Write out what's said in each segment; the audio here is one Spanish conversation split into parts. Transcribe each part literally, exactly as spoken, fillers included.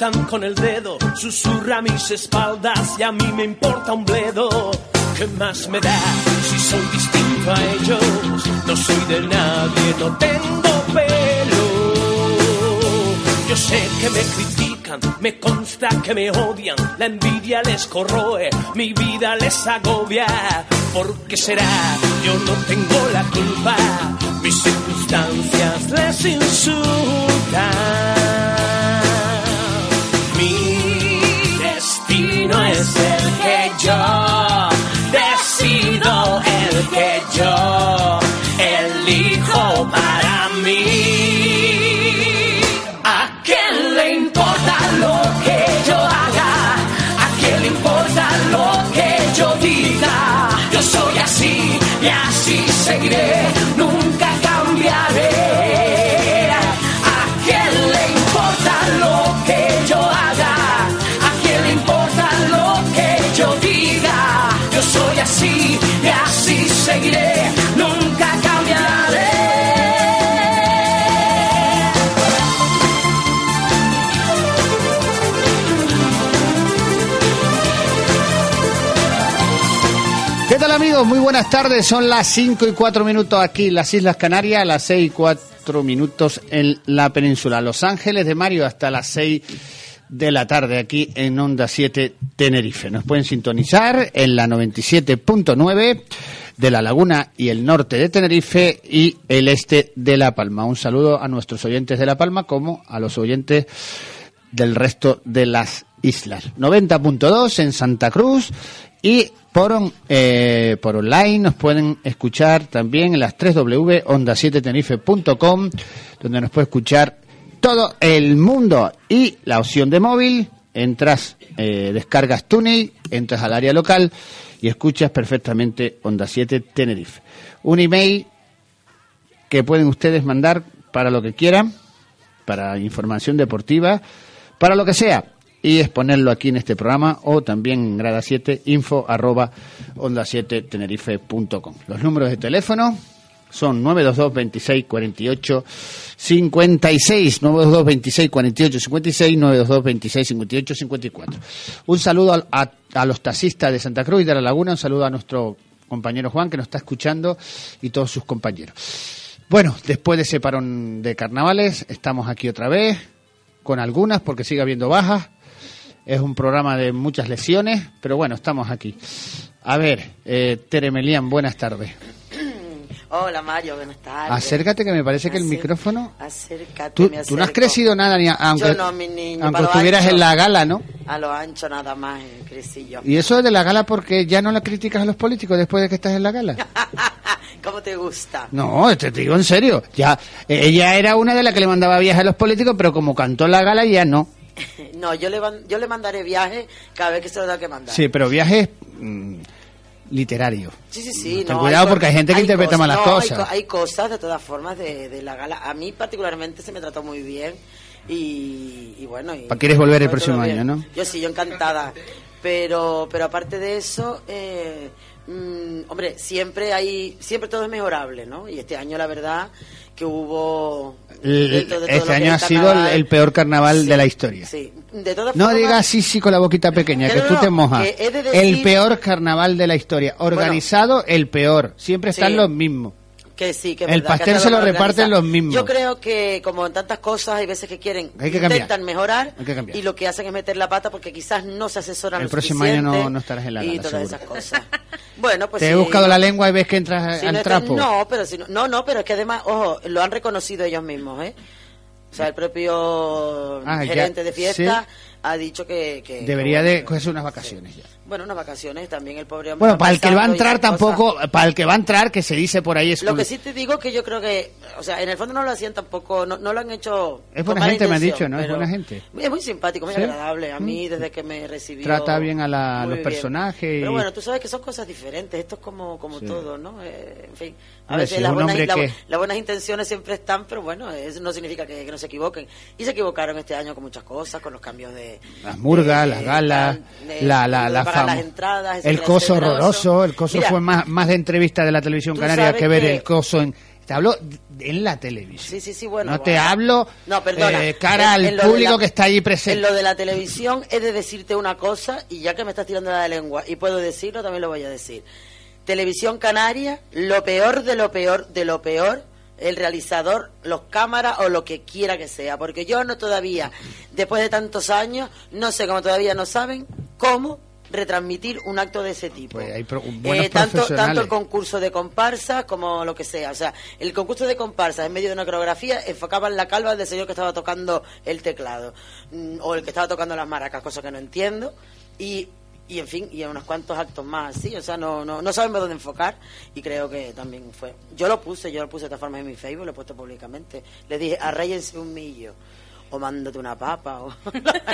apuntan con el dedo, susurra a mis espaldas y a mí me importa un bledo. ¿Qué más me da si soy distinto a ellos? No soy de nadie, no tengo pelo. Yo sé que me critican, me consta que me odian, la envidia les corroe, mi vida les agobia. ¿Por qué será? Yo no tengo la culpa, mis circunstancias les insultan. Mi destino es el que yo decido, el que yo elijo para mí. ¿A quién le importa lo que yo haga? ¿A quién le importa lo que yo diga? Yo soy así y así seguiré, nunca cambiaré. ¿A quién le importa lo que yo haga? ¿A quién le importa lo que yo diga? Yo soy así y así seguiré, nunca cambiaré. ¿Qué tal, amigos? Muy buenas tardes. Son las cinco y cuatro minutos aquí en las Islas Canarias, las seis y cuatro minutos en la península. Los Ángeles de Mario hasta las seis de la tarde aquí en Onda siete Tenerife. Nos pueden sintonizar en la noventa y siete punto nueve de La Laguna y el norte de Tenerife y el este de La Palma. Un saludo a nuestros oyentes de La Palma como a los oyentes del resto de las islas. noventa punto dos en Santa Cruz y por, on, eh, por online nos pueden escuchar también en las tres doble u punto onda siete tenerife punto com, donde nos puede escuchar todo el mundo. Y la opción de móvil, entras, eh, descargas TuneIn, entras al área local y escuchas perfectamente Onda siete Tenerife. Un email que pueden ustedes mandar para lo que quieran, para información deportiva, para lo que sea, y exponerlo aquí en este programa, o también en Grada siete, info arroba onda siete tenerife punto com. Los números de teléfono son nueve dos dos veintiséis cuarenta y ocho cincuenta y seis, nueve dos dos veintiséis cuarenta y ocho cincuenta y seis, nueve dos dos veintiséis cincuenta y ocho cincuenta y cuatro. Un saludo a, a, a los taxistas de Santa Cruz y de La Laguna, un saludo a nuestro compañero Juan, que nos está escuchando, y todos sus compañeros. Bueno, después de ese parón de carnavales, estamos aquí otra vez, con algunas, porque sigue habiendo bajas. Es un programa de muchas lesiones, pero bueno, estamos aquí. A ver, eh, Tere Melián, buenas tardes. Hola, Mario, buenas tardes. Acércate, que me parece que Acer- el micrófono... Acércate, Tú, me tú no has acerco. crecido nada, ni a- aunque, Yo no, mi niño, aunque para lo estuvieras ancho. en la gala, ¿no? A lo ancho nada más, eh, crecí yo. Y eso es de la gala, porque ya no la criticas a los políticos después de que estás en la gala. ¿Cómo te gusta? No, te digo en serio. Ya, eh, ella era una de las que le mandaba viajes a los políticos, pero como cantó en la gala ya no. No, yo le, van- yo le mandaré viaje cada vez que se lo tenga que mandar. Sí, pero viajes mm, literarios. Sí, sí, sí. Ten no, cuidado, hay porque hay gente que interpreta cosas- mal las no, cosas. Hay, co- hay cosas, de todas formas, de, de la gala. A mí particularmente se me trató muy bien. Y, y bueno... Y, ¿Quieres volver el fue todo próximo bien. año, no? Yo sí, yo encantada. Pero pero aparte de eso... Eh, mm, hombre, siempre hay... Siempre todo es mejorable, ¿no? Y este año, la verdad, que hubo... El- dentro de todo este lo que año ha es sido el, carnaval, el peor carnaval sí, de la historia. Sí. De todas No formas, digas sí, sí con la boquita pequeña, que No, tú no, te mojas. que he de decir- El peor carnaval de la historia. Organizado, el peor. Siempre están Sí. los mismos. Que sí, que es El verdad, que pastel hasta se lo organiza. reparten los mismos. Yo creo que, como en tantas cosas, hay veces que quieren, Hay que cambiar. intentan mejorar, Hay que cambiar. y lo que hacen es meter la pata porque quizás no se asesoran El lo próximo año suficiente no- no estarás en la y gala, todas seguro. esas cosas. Bueno, pues Te sí, he buscado no- la lengua y ves que entras si al no, es que- trapo. no, pero si no, no, no, pero es que además, ojo, lo han reconocido ellos mismos, ¿eh? O sea, el propio Ah, ya, gerente de fiesta sí. ha dicho que... que Debería que de bueno, cogerse unas vacaciones ya. Bueno, unas vacaciones también el pobre hombre. Bueno, está para el que va a pensando y entrar esas cosas. tampoco, para el que va a entrar, que se dice por ahí es Lo un- que sí te digo que yo creo que, o sea, en el fondo no lo hacían tampoco, no, no lo han hecho. Es con buena mala gente, me han intención, dicho, ¿no? Es pero buena gente. Es muy simpático, muy ¿Sí? agradable. A mí, Mm. desde que me recibió. Trata bien a la- muy los bien. personajes y- Pero bueno, tú sabes que son cosas diferentes. Esto es como, como Sí. todo, ¿no? Eh, en fin. A Hombre, veces si es las un buenas, hombre la- que- las buenas intenciones siempre están, pero bueno, eso no significa que, que no se equivoquen. Y se equivocaron este año con muchas cosas, con los cambios de. Las murgas, de- las galas, de- la, la, de la pagar fam- las entradas, el etcétera, coso etcétera, horroroso, el coso Mira, fue más, más de entrevista de la televisión tú canaria sabes que ver que- el coso en te hablo en la televisión. Sí, sí, sí, bueno. No bueno. te hablo no, perdona, eh, cara en, al en público la, que está allí presente. En lo de la televisión he de decirte una cosa, y ya que me estás tirando la lengua, y puedo decirlo, también lo voy a decir. Televisión Canaria, lo peor de lo peor de lo peor, el realizador, los cámaras o lo que quiera que sea, porque yo no todavía, después de tantos años, no sé cómo todavía no saben cómo retransmitir un acto de ese tipo. Pues hay pro, buenos eh, tanto, profesionales. tanto el concurso de comparsas como lo que sea. O sea, el concurso de comparsas en medio de una coreografía enfocaban la calva del señor que estaba tocando el teclado mm, o el que estaba tocando las maracas, cosa que no entiendo. Y y en fin, y unos cuantos actos más así, o sea, no, no, no sabemos dónde enfocar, y creo que también fue. Yo lo puse, yo lo puse de esta forma en mi Facebook, lo he puesto públicamente. Le dije, arréyense un millo, o mándate una papa, o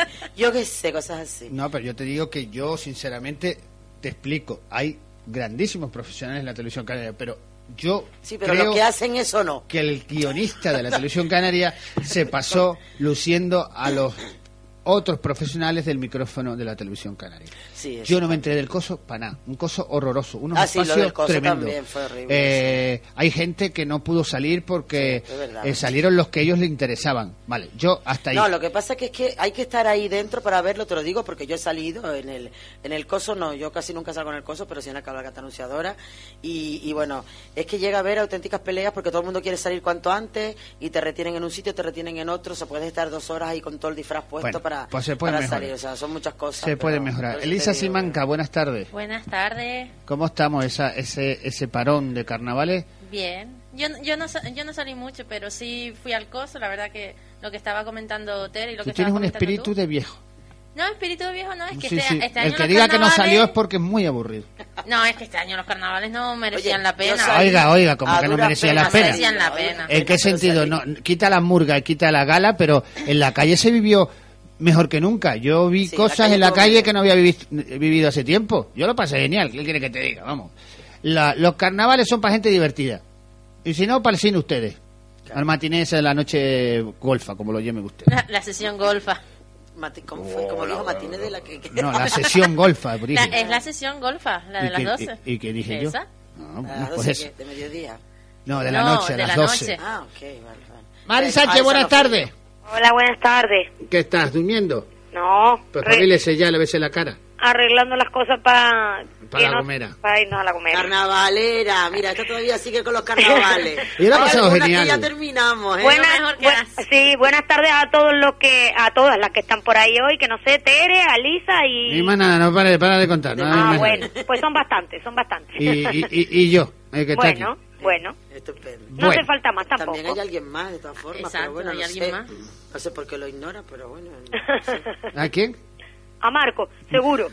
yo qué sé, cosas así. No, pero yo te digo que yo, sinceramente, te explico, hay grandísimos profesionales en la televisión canaria, pero yo sí, pero creo los que hacen eso no. Que el guionista de la televisión canaria se pasó luciendo a los otros profesionales del micrófono de la televisión canaria. Sí, yo no me enteré del coso para nada, un coso horroroso, unos ah, sí, espacios lo del coso tremendos. También fue horrible, eh, sí. Hay gente que no pudo salir porque sí, verdad, eh, salieron los que ellos le interesaban. Vale, yo hasta ahí. No, lo que pasa es que, es que hay que estar ahí dentro para verlo, te lo digo, porque yo he salido en el en el coso, no, yo casi nunca salgo en el coso, pero sí en la cabalgata anunciadora, y, y bueno, es que llega a haber auténticas peleas porque todo el mundo quiere salir cuanto antes y te retienen en un sitio, te retienen en otro, o sea, puedes estar dos horas ahí con todo el disfraz puesto bueno, para, pues se puede para mejorar. salir, o sea, son muchas cosas. Se puede pero, mejorar. pero Elisa te digo, Simanca, buenas tardes. Buenas tardes. ¿Cómo estamos esa, ese ese parón de carnavales? Bien. Yo, yo, no, yo no salí mucho, pero sí fui al coso. La verdad que lo que estaba comentando Ter y lo Tú que tienes estaba un comentando espíritu tú. de viejo. No, espíritu de viejo no, es que Sí, este, sí. este año El que los diga que no carnavales- salió es porque es muy aburrido. No, es que este año los carnavales no merecían Oye, la yo pena. salí- Oiga, oiga, como A que no duras merecía la penas pena. salí, Merecían la a duras pena. ¿En penas, qué pero sentido? salí. No, quita la murga y quita la gala, pero en la calle se vivió mejor que nunca. Yo vi Sí, cosas la calle en la todo calle bien. que no había vivi- vivido hace tiempo. Yo lo pasé genial. ¿Qué quiere que te diga? Vamos. La- los carnavales son para gente divertida. Y si no, para el cine ustedes. Al matiné esa de la noche golfa, como lo llame usted. La, la sesión golfa. Mati- ¿Cómo fue? Como dijo Martínez de la que... que- No, la sesión golfa. La- dije. es la sesión golfa, la de ¿Y las qué- doce. y- y qué dije yo? ¿Esa? No, a bueno, las pues doce, eso. ¿qué? ¿De mediodía? No, de la No, noche, a de las la doce. noche. Ah, ok, vale, vale. Mari Eh, a Sánchez, esa buenas no fui. tardes. Hola, buenas tardes. ¿Qué estás, durmiendo? No, Pues re- pabilese ya, le bese la cara. arreglando las cosas para... Pa' la gomera. Para irnos a la gomera. Carnavalera, mira, esta todavía sigue con los carnavales. Yo la he Hay pasado algunas genial. que ya terminamos, ¿eh? Buenas, Lo mejor que buen- hace. sí, buenas tardes a todos los que, a todas las que están por ahí hoy, que no sé, Tere, Alisa y... Ni más nada, no para, para de contar. No, ah, hay más bueno, nada. pues son bastantes, son bastantes. Y, y, y, y yo, el que está bueno, aquí. bueno, Estupendo. no Bueno. hace falta más tampoco. También hay alguien más, de todas formas, Exacto, pero bueno, hay no alguien sé. más. No sé por qué lo ignora, pero bueno. no sé. ¿A quién? A Marco, seguro.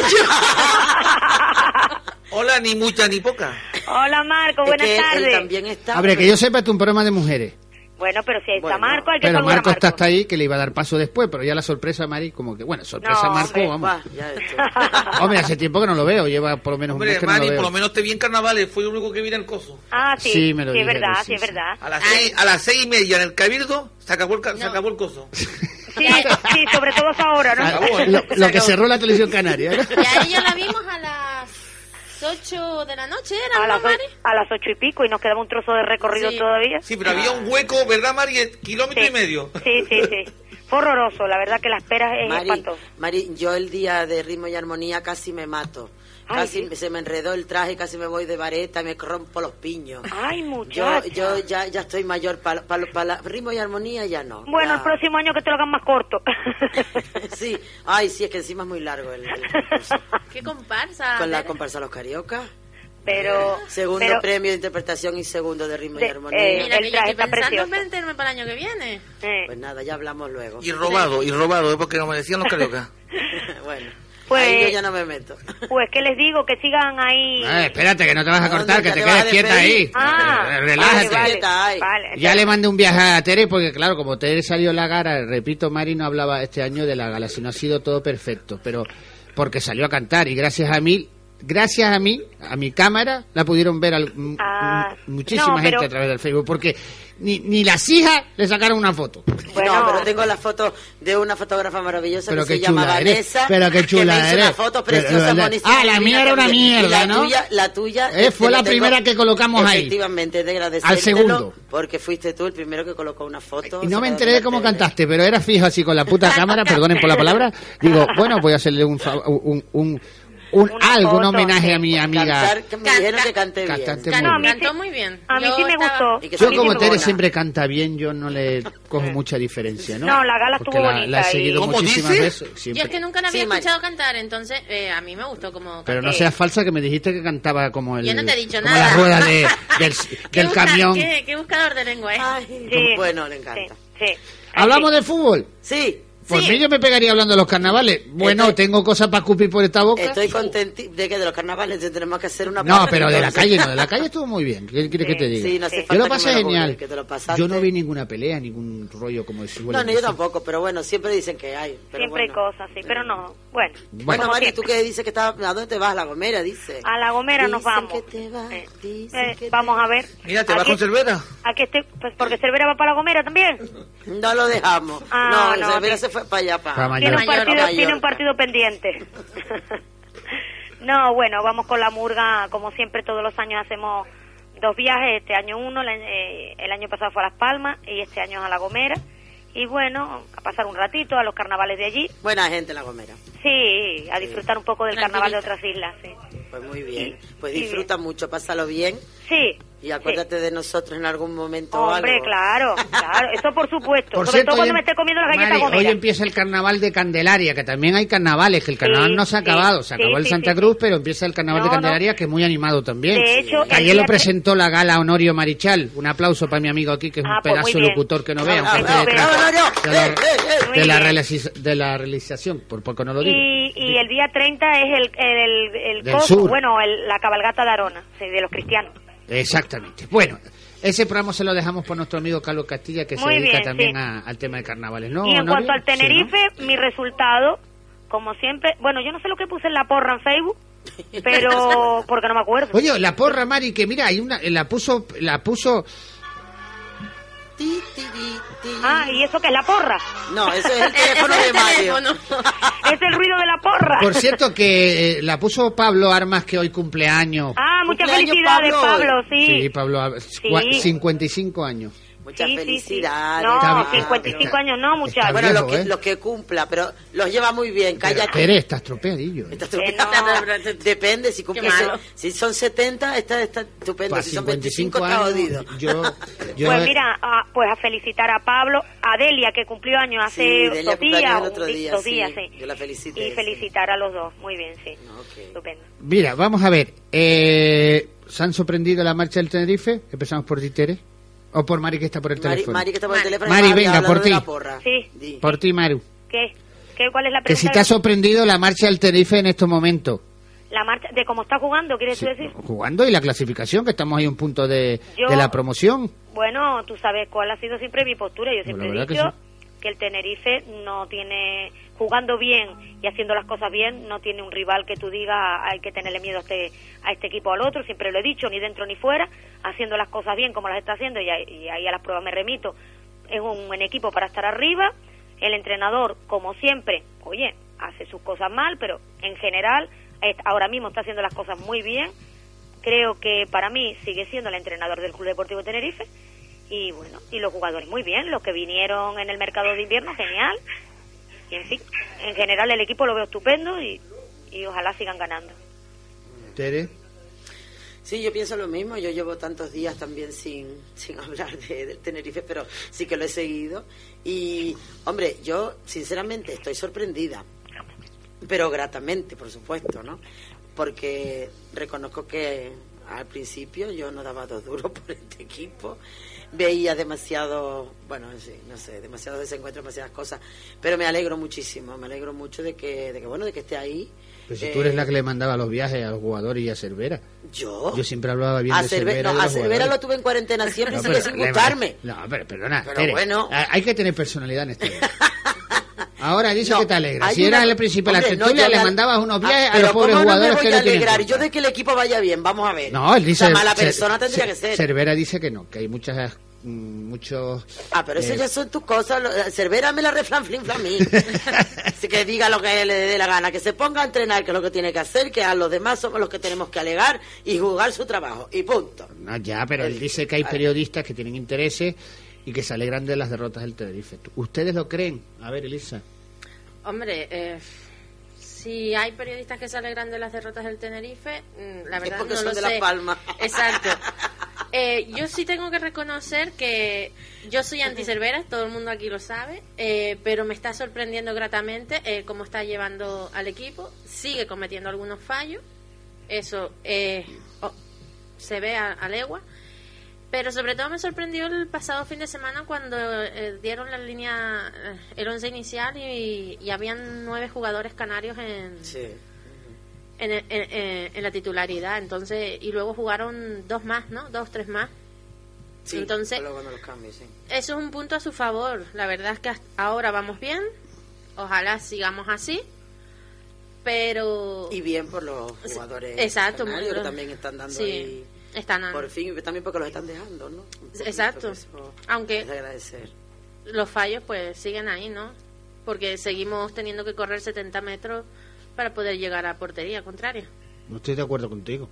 Hola, ni mucha ni poca. Hola Marco, Es buenas que él tardes. también está... Abre, que yo sepa, es un programa de mujeres. Bueno, pero si ahí está Bueno, Marco, hay que Pero saludar Marco a está Marco. hasta ahí, que le iba a dar paso después, pero ya la sorpresa, Mari, como que, bueno, sorpresa No, Marco, hombre, vamos. Va, ya esto. Hombre, hace tiempo que no lo veo, lleva por lo menos un Hombre, mes que no Mari, lo veo. por lo menos te vi en carnavales, fue el único que vi en el coso. Ah, sí, Sí, me lo sí, es dijeron, verdad, sí, sí, es sí. verdad. A las seis, a las seis y media en el Cabildo se acabó el, ca- se No. acabó el coso. Sí, sí, sobre todo es ahora, ¿no? Ah, acabó, ¿eh? lo, Se lo que acabó. cerró la televisión canaria. ¿no? Y a ella la vimos a las ocho de la noche, ¿era, A no, las, Mari? ocho, a las ocho y pico y nos quedaba un trozo de recorrido Sí. todavía. Sí, pero había un hueco, ¿verdad, Mari? Kilómetro Sí. y medio. Sí, sí, sí. Fue horroroso, la verdad que la espera es Mari, espantosa. Mari, yo el día de ritmo y armonía casi me mato. Ay, Casi sí. se me enredó el traje, casi me voy de vareta, me rompo los piños. Ay, Yo, muchacha. yo ya, ya estoy mayor, para ritmo y armonía ya no. Bueno, Ya. el próximo año que te lo hagan más corto. Sí, ay, sí, es que encima es muy largo el, el concurso. ¿Qué comparsa? Con la Tere? comparsa Los Cariocas. Pero... Segundo pero- premio de interpretación y segundo de ritmo y De- armonía. eh, Mira, el que yo traje estoy está pensando en precioso. meterme para el año que viene. eh, Pues nada, ya hablamos luego. Y robado, y robado, ¿eh? Porque no me decían los cariocas. Bueno, Pues- ahí yo ya no me meto. Pues que les digo, que sigan ahí. Eh, espérate, que no te vas a cortar, ¿Dónde? que ¿Ya te te vas quedes a quieta despedir? ahí. Ah, Eh, Relájate. vale, Quieta, ay. vale. Ya le mandé un viaje a Tere, porque claro, como Tere salió en la gala, repito, Mari no hablaba este año de la gala, sino ha sido todo perfecto, pero porque salió a cantar y gracias a mí, gracias a mí, a mi cámara, la pudieron ver al- m- Ah, m- muchísima No, gente pero- a través del Facebook, porque ni, ni las hijas le sacaron una foto. Bueno. No, pero tengo la foto de una fotógrafa maravillosa Pero que qué se llama chula eres, Vanessa. pero qué chula que me hizo eres. una foto Pero, preciosa, la- monísima, ah, la divina, mía era que una me- y mierda, la ¿no? Tuya, la tuya... Eh, fue te la lo tengo- primera que colocamos ahí. Efectivamente, es de agradecértelo, Al segundo. porque fuiste tú el primero que colocó una foto. Y no me sacada enteré de de cómo la tele. cantaste, pero era fijo así con la puta cámara, perdonen por la palabra. Digo, bueno, voy a hacerle un fa- un, un, un Una algo, un foto, homenaje sí. a mi amiga. Cantar, que me Can- dijeron can- que cante bien. Cantaste No, muy a mí bien. Cantó sí- muy bien. A mí Yo sí me estaba- gustó. Y que Yo a mí como me Tere mola. siempre canta bien, yo no le cojo mucha diferencia, ¿no? No, la gala Porque estuvo la, bonita la he y- seguido ¿Cómo muchísimas dice? veces. Yo siempre. es que nunca la había Sí, Mari. escuchado cantar, entonces eh, a mí me gustó como Pero no canté. seas falsa que me dijiste que cantaba como el Yo no te he dicho como nada. la rueda de, del, ¿Qué del busca- camión. ¿qué, qué buscador de lengua es? Ay, Sí. bueno, le encanta. Sí, sí. Hablamos de fútbol. Sí, Por Sí. mí yo me pegaría hablando de los carnavales. Bueno, Estoy- tengo cosas para escupir por esta boca. estoy contenta de que de los carnavales tenemos que hacer una No, parte, pero de la entonces. calle no, de la calle estuvo muy bien. ¿Qué quieres que te diga? Sí, no hace Yo falta lo que pasé me lo genial. jures, que te lo pasaste. Yo no vi ninguna pelea, ningún rollo como decir. No, no, yo tampoco, pero bueno, siempre dicen que hay. Pero Siempre bueno. hay cosas, sí, pero no. Bueno, Bueno, Bueno, como Mari, ¿tú siempre. qué dices que estás? ¿A dónde te vas? A La Gomera, dice. A La Gomera nos Dicen vamos. que te vas, Eh, dicen eh, que te vamos a vas. ver. Mira, ¿te vas Aquí- con Cervera? Aquí estoy, pues porque Cervera va para La Gomera también. No lo dejamos. Ah, no, no, Cervera sí. se fue para allá, para, Para Tiene un, Mallorca. partido, Mallorca. tiene un partido pendiente. No, bueno, vamos con la murga, como siempre todos los años hacemos dos viajes, este año uno, el, año- eh, el año pasado fue a Las Palmas y este año a La Gomera. Y bueno, a pasar un ratito a los carnavales de allí. Buena gente en La Gomera. Sí, a disfrutar un poco del carnaval de otras islas, sí. Pues muy bien. Pues Sí, disfruta mucho, pásalo bien. Sí. Y acuérdate de nosotros en algún momento. sí. o Hombre, algo. claro, claro, eso por supuesto. Por Sobre cierto, todo cuando hoy me em- esté comiendo las galletas Mari, Gomera. hoy empieza el carnaval de Candelaria, que también hay carnavales, que el carnaval Sí, no se ha sí, acabado, se sí, acabó el sí, Santa sí, Cruz, sí. pero empieza el carnaval No, de no. Candelaria, que es muy animado también. De hecho, Que el ayer lo día presentó la gala Honorio Marichal, un aplauso para mi amigo aquí, que es Ah, un pues muy pedazo de bien. locutor que no Ah, vea, ah, aunque ah, esté bravo, detrás Honorio. de la, Eh, eh, eh. Muy de la bien. realiza- de la realización, por poco no lo digo. Y, y el día treinta es el, el, el, el Del coso, sur. bueno, el- la cabalgata de Arona, sí, de los cristianos. Exactamente. Bueno, ese programa se lo dejamos por nuestro amigo Carlos Castilla, que Muy se dedica bien, también sí. a- al tema de carnavales, ¿no? y en Honorio? cuanto al Sí, ¿no? Tenerife, mi resultado, como siempre, bueno, yo no sé lo que puse en la porra en Facebook, pero porque no me acuerdo. Oye, la porra, Mari, que mira, hay una, la puso, la puso, Ti, ti, ti, ti. Ah, ¿y eso qué es la porra? No, ese es el Ese teléfono es de el Mario. teléfono. Es el ruido de la porra. por cierto, que eh, la puso Pablo Armas, que hoy cumpleaños. Ah, muchas Cumpleaños, felicidades, Pablo. Pablo, sí. Sí, Pablo, Ar- cua- cincuenta y cinco años. Muchas Sí, sí, sí. felicidades. No, Está- cincuenta y cinco está- años no, muchachos. está Bueno, viejo, los que, ¿eh? los que cumpla, pero los lleva muy bien. Pero, Cállate. Tere, estás tropeadillo. ¿eh? Está Que estupendo. no. Depende, si cumple Qué malo. si son setenta, está, está estupendo. Para Si son cincuenta y cinco veinticinco, está años, jodido. yo, yo Pues mira, ah, pues a felicitar a Pablo, a Delia, que cumplió años hace Sí, Delia dos cumpleaños días, el otro un di- día, dos sí. días, sí. Yo la felicité, Y sí. felicitar a los dos, muy bien, sí. Ok. Estupendo. Mira, vamos a ver. Eh, ¿Se han sorprendido la marcha del Tenerife? Empezamos por ti, Tere. O por Mari, que está por el Mari, teléfono. Mari, que está por el Mari. teléfono. Mari, y Mario venga, hablando por de ti. la porra. Sí. Di. Por ti, Maru. ¿Qué? ¿Qué? ¿Cuál es la Que pregunta? si te ha sorprendido la marcha del Tenerife en estos momentos. La marcha, de cómo está jugando, ¿quieres Sí, tú decir? jugando y la clasificación, que estamos ahí a un punto de, Yo- de la promoción. Bueno, tú sabes cuál ha sido siempre mi postura. Yo Pues la siempre he verdad que dicho sí. que el Tenerife no tiene, jugando bien y haciendo las cosas bien, no tiene un rival que tú digas hay que tenerle miedo a este, a este equipo o al otro. Siempre lo he dicho, ni dentro ni fuera, haciendo las cosas bien como las está haciendo, y ahí, y ahí a las pruebas me remito. Es un buen equipo para estar arriba. El entrenador, como siempre, oye, hace sus cosas mal, pero en general es- ahora mismo está haciendo las cosas muy bien. Creo que para mí sigue siendo el entrenador del Club Deportivo Tenerife. Y bueno, y los jugadores muy bien, los que vinieron en el mercado de invierno, genial. Y en fin, en general el equipo lo veo estupendo y, y ojalá sigan ganando. Tere. Sí, yo pienso lo mismo. Yo llevo tantos días también sin, sin hablar de, del Tenerife, pero sí que lo he seguido. Y, hombre, yo sinceramente estoy sorprendida, pero gratamente, por supuesto, ¿no? Porque reconozco que al principio yo no daba dos duros por este equipo. Veía demasiado, bueno, sí, no sé, demasiados desencuentros, demasiadas cosas. Pero me alegro muchísimo, me alegro mucho de que, de que bueno, de que esté ahí. Pero si Eh, tú eres la que le mandaba los viajes a los jugadores y a Cervera. ¿Yo? Yo siempre hablaba bien A de Cerve- Cervera. no, y de a los Cervera jugadores. lo tuve en cuarentena siempre No, y sigue pero sin le- gustarme. No, pero perdona, Pero Tere, bueno. hay hay que tener personalidad en este. Ahora dice No, que te alegra. hay Si era una- el principio de la Hombre, no, tertulia, yo le me- mandabas unos Ah, viajes a pero los pobres ¿cómo jugadores no me que voy no a tienen alegrar? culpa. Yo de que el equipo vaya bien, vamos a ver. No, él dice... O sea, mala Cer- persona tendría que ser. Cervera dice que no, que hay muchas... mm, muchos... Ah, pero eso eh, ya son tus cosas. lo- Cervera me la reflanflinfla a mí. Así que diga lo que le dé la gana, que se ponga a entrenar, que es lo que tiene que hacer, que a los demás somos los que tenemos que alegar y jugar su trabajo. Y punto. No, ya, pero él dice que hay periodistas que tienen intereses y que se alegran de las derrotas del Tenerife. ¿Ustedes lo creen? A ver, Elisa. Hombre, eh, si hay periodistas que se alegran de las derrotas del Tenerife, mm, la Es verdad porque no son lo de sé. Las Palmas. Exacto. Eh, yo sí tengo que reconocer que yo soy anti-Cervera, todo el mundo aquí lo sabe, eh, pero me está sorprendiendo gratamente eh, cómo está llevando al equipo. Sigue cometiendo algunos fallos, eso eh, oh, se ve a, a legua. Pero sobre todo me sorprendió el pasado fin de semana cuando eh, dieron la línea, eh, el once inicial y, y habían nueve jugadores canarios en, Sí. en, en- en- en la titularidad. Entonces, y luego jugaron dos más, ¿no? Dos, tres más. Sí, Entonces, luego no los cambios, sí. eso es un punto a su favor. La verdad es que hasta ahora vamos bien. Ojalá sigamos así. Pero... Y bien por los jugadores Exacto, canarios, muy- que también están dando sí, ahí... están a- Por fin, también porque los están dejando, ¿no? Un poquito, Exacto. eso Aunque- es de agradecer. los fallos pues siguen ahí, ¿no? Porque seguimos teniendo que correr setenta metros para poder llegar a portería contraria, No estoy de acuerdo contigo.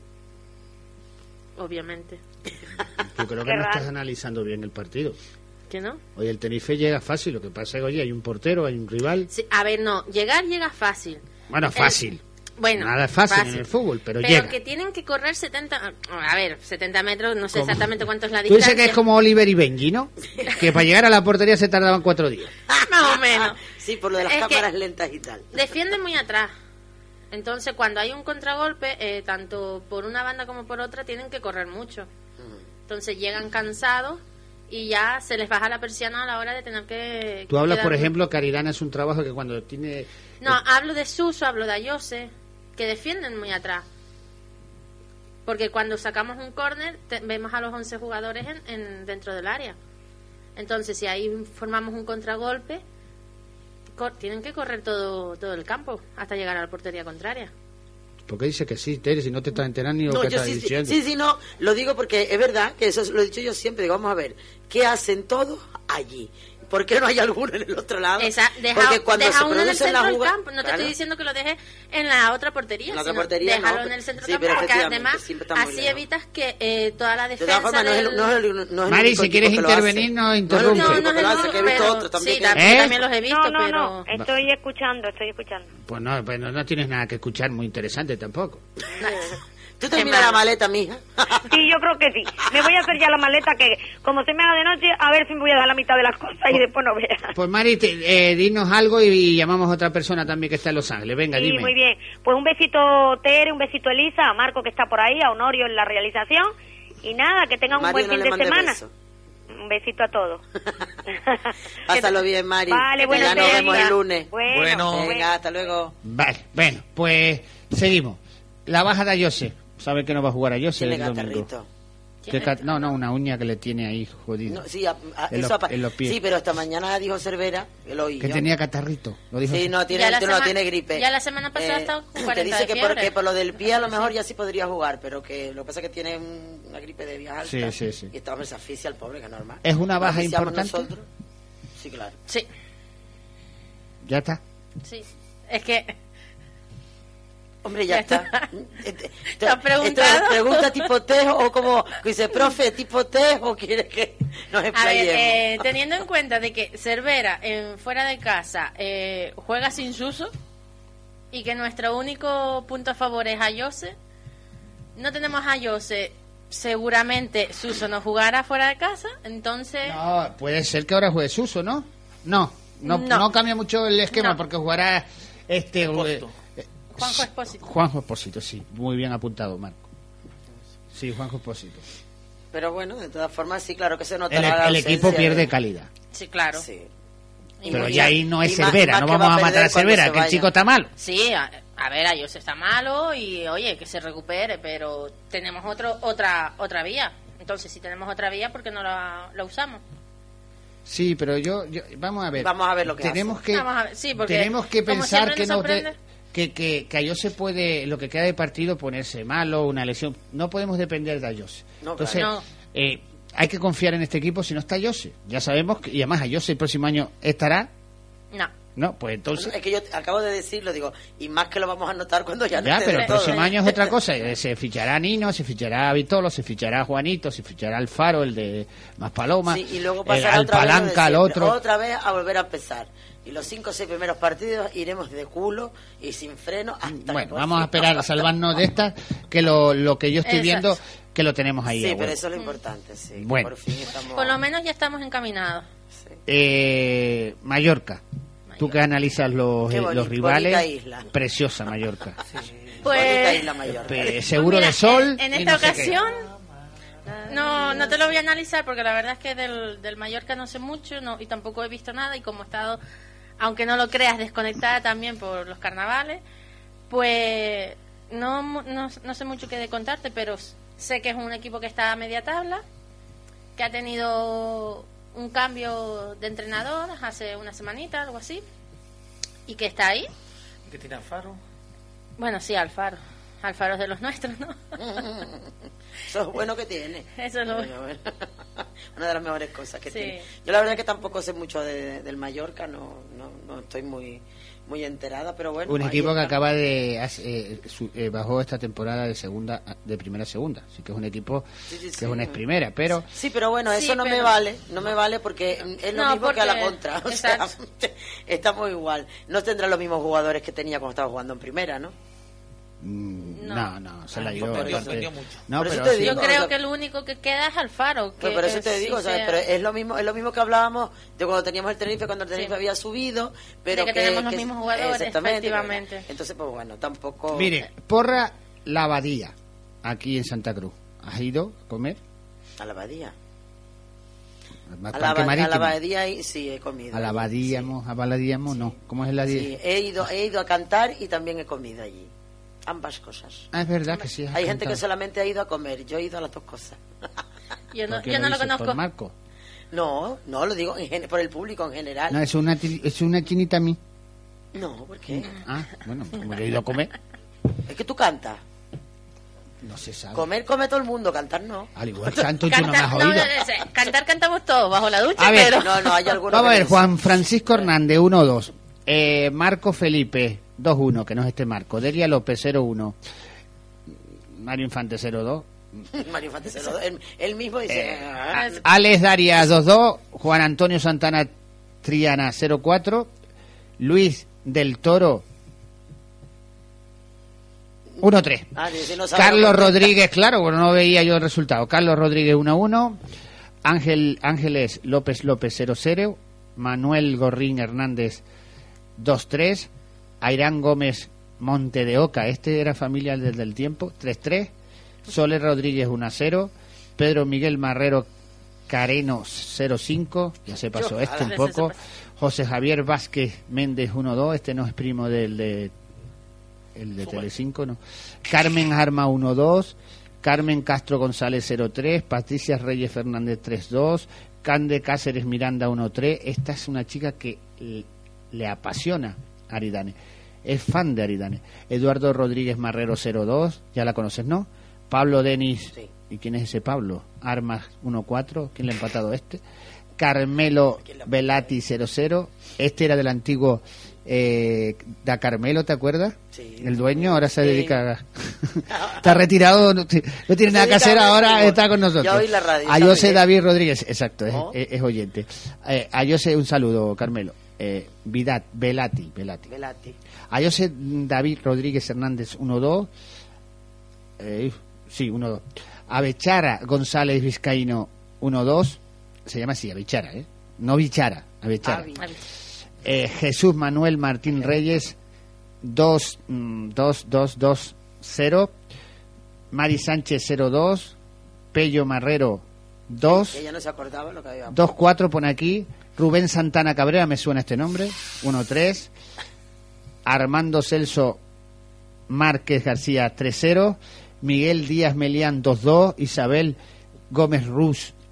obviamente. Yo creo que Qué no raro. estás analizando bien el partido. ¿Que no? Oye, el Tenerife llega fácil, lo que pasa es que, oye, hay un portero, hay un rival. Sí, a ver, no, llegar llega fácil. Bueno, El- fácil. Bueno, Nada es fácil, en el fútbol, pero, llega. que tienen que correr setenta, a ver, setenta metros, no sé ¿Cómo? exactamente cuánto es la Tú distancia. dices que es como Oliver y Benji, ¿no? Que para llegar a la portería se tardaban cuatro días. Más o menos. Sí, por lo de las Es que- cámaras lentas y tal. Defienden muy atrás. Entonces, cuando hay un contragolpe, eh, tanto por una banda como por otra, tienen que correr mucho. Entonces, llegan cansados y ya se les baja la persiana a la hora de tener que... Tú hablas, que por dar- ejemplo, que Aridana es un trabajo que cuando tiene... No, hablo de Suso, hablo de Ayose, que defienden muy atrás. Porque cuando sacamos un córner, te- vemos a los once jugadores en, en- dentro del área. Entonces, si ahí formamos un contragolpe, cor- tienen que correr todo todo el campo hasta llegar a la portería contraria. Porque dice que sí, Tere, si no te estás enterando ni lo No, que yo estás sí, sí, diciendo. sí, sí, no, lo digo porque es verdad que eso lo he dicho yo siempre. Digo, vamos a ver, ¿qué hacen todos allí? ¿Por qué no hay alguno en el otro lado? Esa, deja Porque cuando deja se uno en el produce centro la del jugada- campo. No te Claro. estoy diciendo que lo dejes en la otra portería, En la otra sino portería, déjalo no, en el centro sí, del pero campo, porque efectivamente, además siempre está muy así lejos. evitas que eh, toda la De defensa todas formas, no es, el- del- no es el- no es el Mari, único si quieres equipo que lo intervenir, hace. no No es el interrumpe. único No, equipo no que es lo el hace, que he único, visto pero otros también. sí, que- también, ¿Eh? también los he visto, No, no, pero... no, estoy escuchando, estoy escuchando. Pues no, pues no, no tienes nada que escuchar muy interesante tampoco. ¿Tú terminas la maleta, mija? Sí, yo creo que sí. Me voy a hacer ya la maleta que, como se me haga de noche, a ver si me voy a dar la mitad de las cosas y después no veas. Pues Mari, te- eh, dinos algo y, y llamamos a otra persona también que está en Los Ángeles. Venga, Sí, dime. muy bien. Pues un besito Tere, un besito Elisa, a Marco que está por ahí, a Honorio en la realización. Y nada, que tengan un Mario, buen no fin le de mande semana. beso. Un besito a todos. Pásalo bien, Mari. Vale, Que buenos ya nos días. vemos el lunes. Bueno, Bueno. bueno. Venga, hasta luego. Vale, bueno, pues seguimos. La baja de Ayose. ¿Sabe que no va a jugar Ayose Tiene el domingo? catarrito. ¿Qué cat- No, no, una uña que le tiene ahí jodida. No, sí, a- a- En eso los- apa- en los pies. sí, pero esta mañana dijo Cervera, que lo oí Que yo. tenía catarrito. Lo dijo Sí, así. no, tiene, Ya la no, sema- tiene gripe. ya la semana pasada estaba con que cuarenta dice de que por, fiebre. que por lo del pie a lo mejor ya sí podría jugar, pero que lo que pasa es que tiene un- una gripe de vías altas. Sí, sí, sí. Y está, hombre, se asfixia el pobre, que es normal. ¿Es una baja Nos asfixiamos importante? nosotros. Sí, claro. Sí, Ya está. sí. Es que... Hombre, ya Ya está. está. Este- ¿Te has esto- preguntado? esto es pregunta tipo test o como que dice, profe, tipo test o quiere que nos A ver, explayemos. eh, teniendo en cuenta de que Cervera en fuera de casa eh, juega sin Suso y que nuestro único punto a favor es Ayose, no tenemos a Ayose, seguramente Suso no jugará fuera de casa, entonces No, puede ser que ahora juegue Suso, ¿no? No, no, no, No. cambia mucho el esquema No. porque jugará este Expósito. eh, Juanjo Expósito. Juanjo Expósito, sí, muy bien apuntado, Marco. Sí, Juanjo Expósito. Pero bueno, de todas formas, sí, claro que se nota El, la el equipo ausencia pierde de- calidad. Sí, claro. Sí. Y Pero muy ya bien. ahí no es Y más- Cervera, más no que vamos va a a matar a perder cuando Cervera, se que el vaya. chico está malo. Sí, a, a ver, Ayose está malo y oye, que se recupere, pero tenemos otro otra otra vía. Entonces, si tenemos otra vía, ¿por qué no la, la usamos? Sí, pero yo, yo vamos a ver. Vamos a ver lo que tenemos hace. que Vamos a ver, sí, porque tenemos que como pensar siempre que nos no te- sorprende. que que que Ayose puede lo que queda de partido ponerse malo, una lesión. No podemos depender de Ayose. No, Entonces, claro. No. eh, hay que confiar en este equipo si no está Ayose. Ya sabemos que y además Ayose el próximo año estará, No. ¿no? Pues entonces Es que yo acabo de decirlo, digo, y más que lo vamos a notar cuando ya no ya, esté pero del el todo. próximo año es otra cosa. Eh, Se fichará Nino, se fichará Vitolo, se fichará Juanito, se fichará Alfaro, el de Maspaloma, Sí, y luego el pasará otra vez, lo de Alpalanca, el siempre, otro. otra vez a volver a empezar. Y los cinco o seis primeros partidos iremos de culo y sin freno hasta Bueno, que vamos a por fin- esperar a salvarnos de estas, que lo, lo que yo estoy Exacto. viendo, que lo tenemos ahí. Sí, a pero huevo. eso es lo importante, sí. que Bueno. Por fin estamos... Por lo menos ya estamos encaminados. Sí. Eh, Mallorca. Tú que analizas los, Qué eh, bonito, los rivales, bonita isla. preciosa Mallorca. Bonita Pues isla Mallorca. Pe- seguro Mira, de sol. En, en y esta no sé qué. ocasión no no te lo voy a analizar porque la verdad es que del, del Mallorca no sé mucho no, y tampoco he visto nada y como he estado, aunque no lo creas, desconectada también por los carnavales, pues no, mu- no, no sé mucho qué de contarte, pero sé que es un equipo que está a media tabla, que ha tenido un cambio de entrenador hace una semanita, algo así, y que está ahí. Que tiene Alfaro. Bueno, sí, Alfaro. Alfaro es de los nuestros, ¿no? Eso es bueno que tiene. Eso es lo Bueno, bueno. Una de las mejores cosas que Sí. tiene. Yo la verdad que tampoco sé mucho de- del Mallorca, no, no, no estoy muy muy enterada, pero bueno. Un ahí equipo que está. acaba de eh, su- eh, bajó esta temporada de segunda de primera a segunda, así que es un equipo Sí, sí, que sí. es una ex primera, pero Sí, pero bueno, Sí, eso no me pero- vale, no me vale porque es lo No, mismo que a la porque- contra, o sea, exacto. estamos igual. No tendrá los mismos jugadores que tenía cuando estaba jugando en primera, ¿no? mm, No. no, no, se la Ah, dio pero bastante. sorprendió mucho. No, Por eso pero te sí, Yo digo, o creo sea- que lo único que queda es Alfaro. Que Pero por eso es- que te digo, sí ¿sabes? sea- Pero es lo mismo, es lo mismo que hablábamos de cuando teníamos el Tenerife, cuando el Tenerife Sí. había subido, pero De que tenemos los mismos jugadores, exactamente, efectivamente. ¿verdad? Entonces, pues bueno, tampoco. mire, Porra La Abadía, aquí en Santa Cruz. ¿Has ido a comer? A la abadía. Al A la, Parque aba- a la Marítimo. abadía ahí sí he comido. A la Abadíamos, a Baladíamos, no. ¿Cómo es la Sí, di- he ido, he ido a cantar y también he comido allí. Ambas cosas. Ah, es verdad que sí. has Hay gente que contado. solamente ha ido a comer, yo he ido a las dos cosas. Yo no, ¿Por qué yo no lo dices? conozco. ¿Por Marco? No, no, lo digo en gen- por el público en general. No, es una, ti- es una chinita a mí. No, ¿por qué? Ah, bueno, como yo he ido a comer, Es que tú cantas. no se sabe. Comer, come todo el mundo, cantar no. Al igual, Santo, tú no me has Cantar, no, oído. no, no, cantar cantamos todos bajo la ducha, A ver, pero No, no, hay algunos Vamos a que ver, no Juan Francisco Hernández, uno dos. Eh, Marco Felipe, dos uno, que no es este Marco. Delia López, cero uno. Mario Infante, cero dos. dicen. Mario Infante se lo- él, él mismo dice. "Ah". Alex Darias, dos dos. Juan Antonio Santana Triana, cero cuatro. Luis del Toro, uno tres. Ah, dice, no sabe Carlos lo que- Rodríguez, claro, bueno, no veía yo el resultado. Carlos Rodríguez, uno uno. Ángel Ángeles López López, cero cero. Manuel Gorrín Hernández, dos tres. Airán Gómez Monte de Oca, este era familia desde el tiempo, tres tres. Soler Rodríguez, uno a cero. Pedro Miguel Marrero Careno, cero cinco. Ya se pasó Yo, este un ala. poco. Se pasó. José Javier Vázquez Méndez, uno dos. Este no es primo del de el de Telecinco, no. Carmen Arma, uno dos. Carmen Castro González, cero tres. Patricia Reyes Fernández, tres dos. Cande Cáceres Miranda, uno tres. Esta es una chica que le, le apasiona a Aridane. Es fan de Aridane. Eduardo Rodríguez Marrero, cero dos. Ya la conoces, ¿no? Pablo Denis. Sí. ¿Y quién es ese Pablo? Armas, uno cuatro. ¿Quién le ha empatado este? Carmelo Velati, cero cero. Este era del antiguo eh, Da Carmelo, ¿te acuerdas? Sí. El dueño ahora se Sí. dedica a... Está retirado, no, t- no tiene Se nada que dedica hacer a ahora, fútbol. está con nosotros. Ya oí la radio, A ¿sabes José qué? David Rodríguez, exacto, es, ¿Oh? es- es oyente. Eh, a José, un saludo, Carmelo. Eh, Vidat, Velati, Velati. Velati. A José David Rodríguez Hernández, uno dos. Eh, sí, uno dos. A Bechara González Vizcaíno, uno dos. Se llama así, a Bechara, ¿eh? No Bichara, a Bechara. Avi. Eh, Jesús Manuel Martín Reyes, dos dos dos dos cero. Mari Sánchez, cero dos. Pello Marrero, dos. Ella no se acordaba lo que había. dos cuatro pone aquí. Rubén Santana Cabrera, me suena este nombre, uno tres. Armando Celso Márquez García, tres cero. Miguel Díaz Melián, dos dos. Isabel Gómez Ruz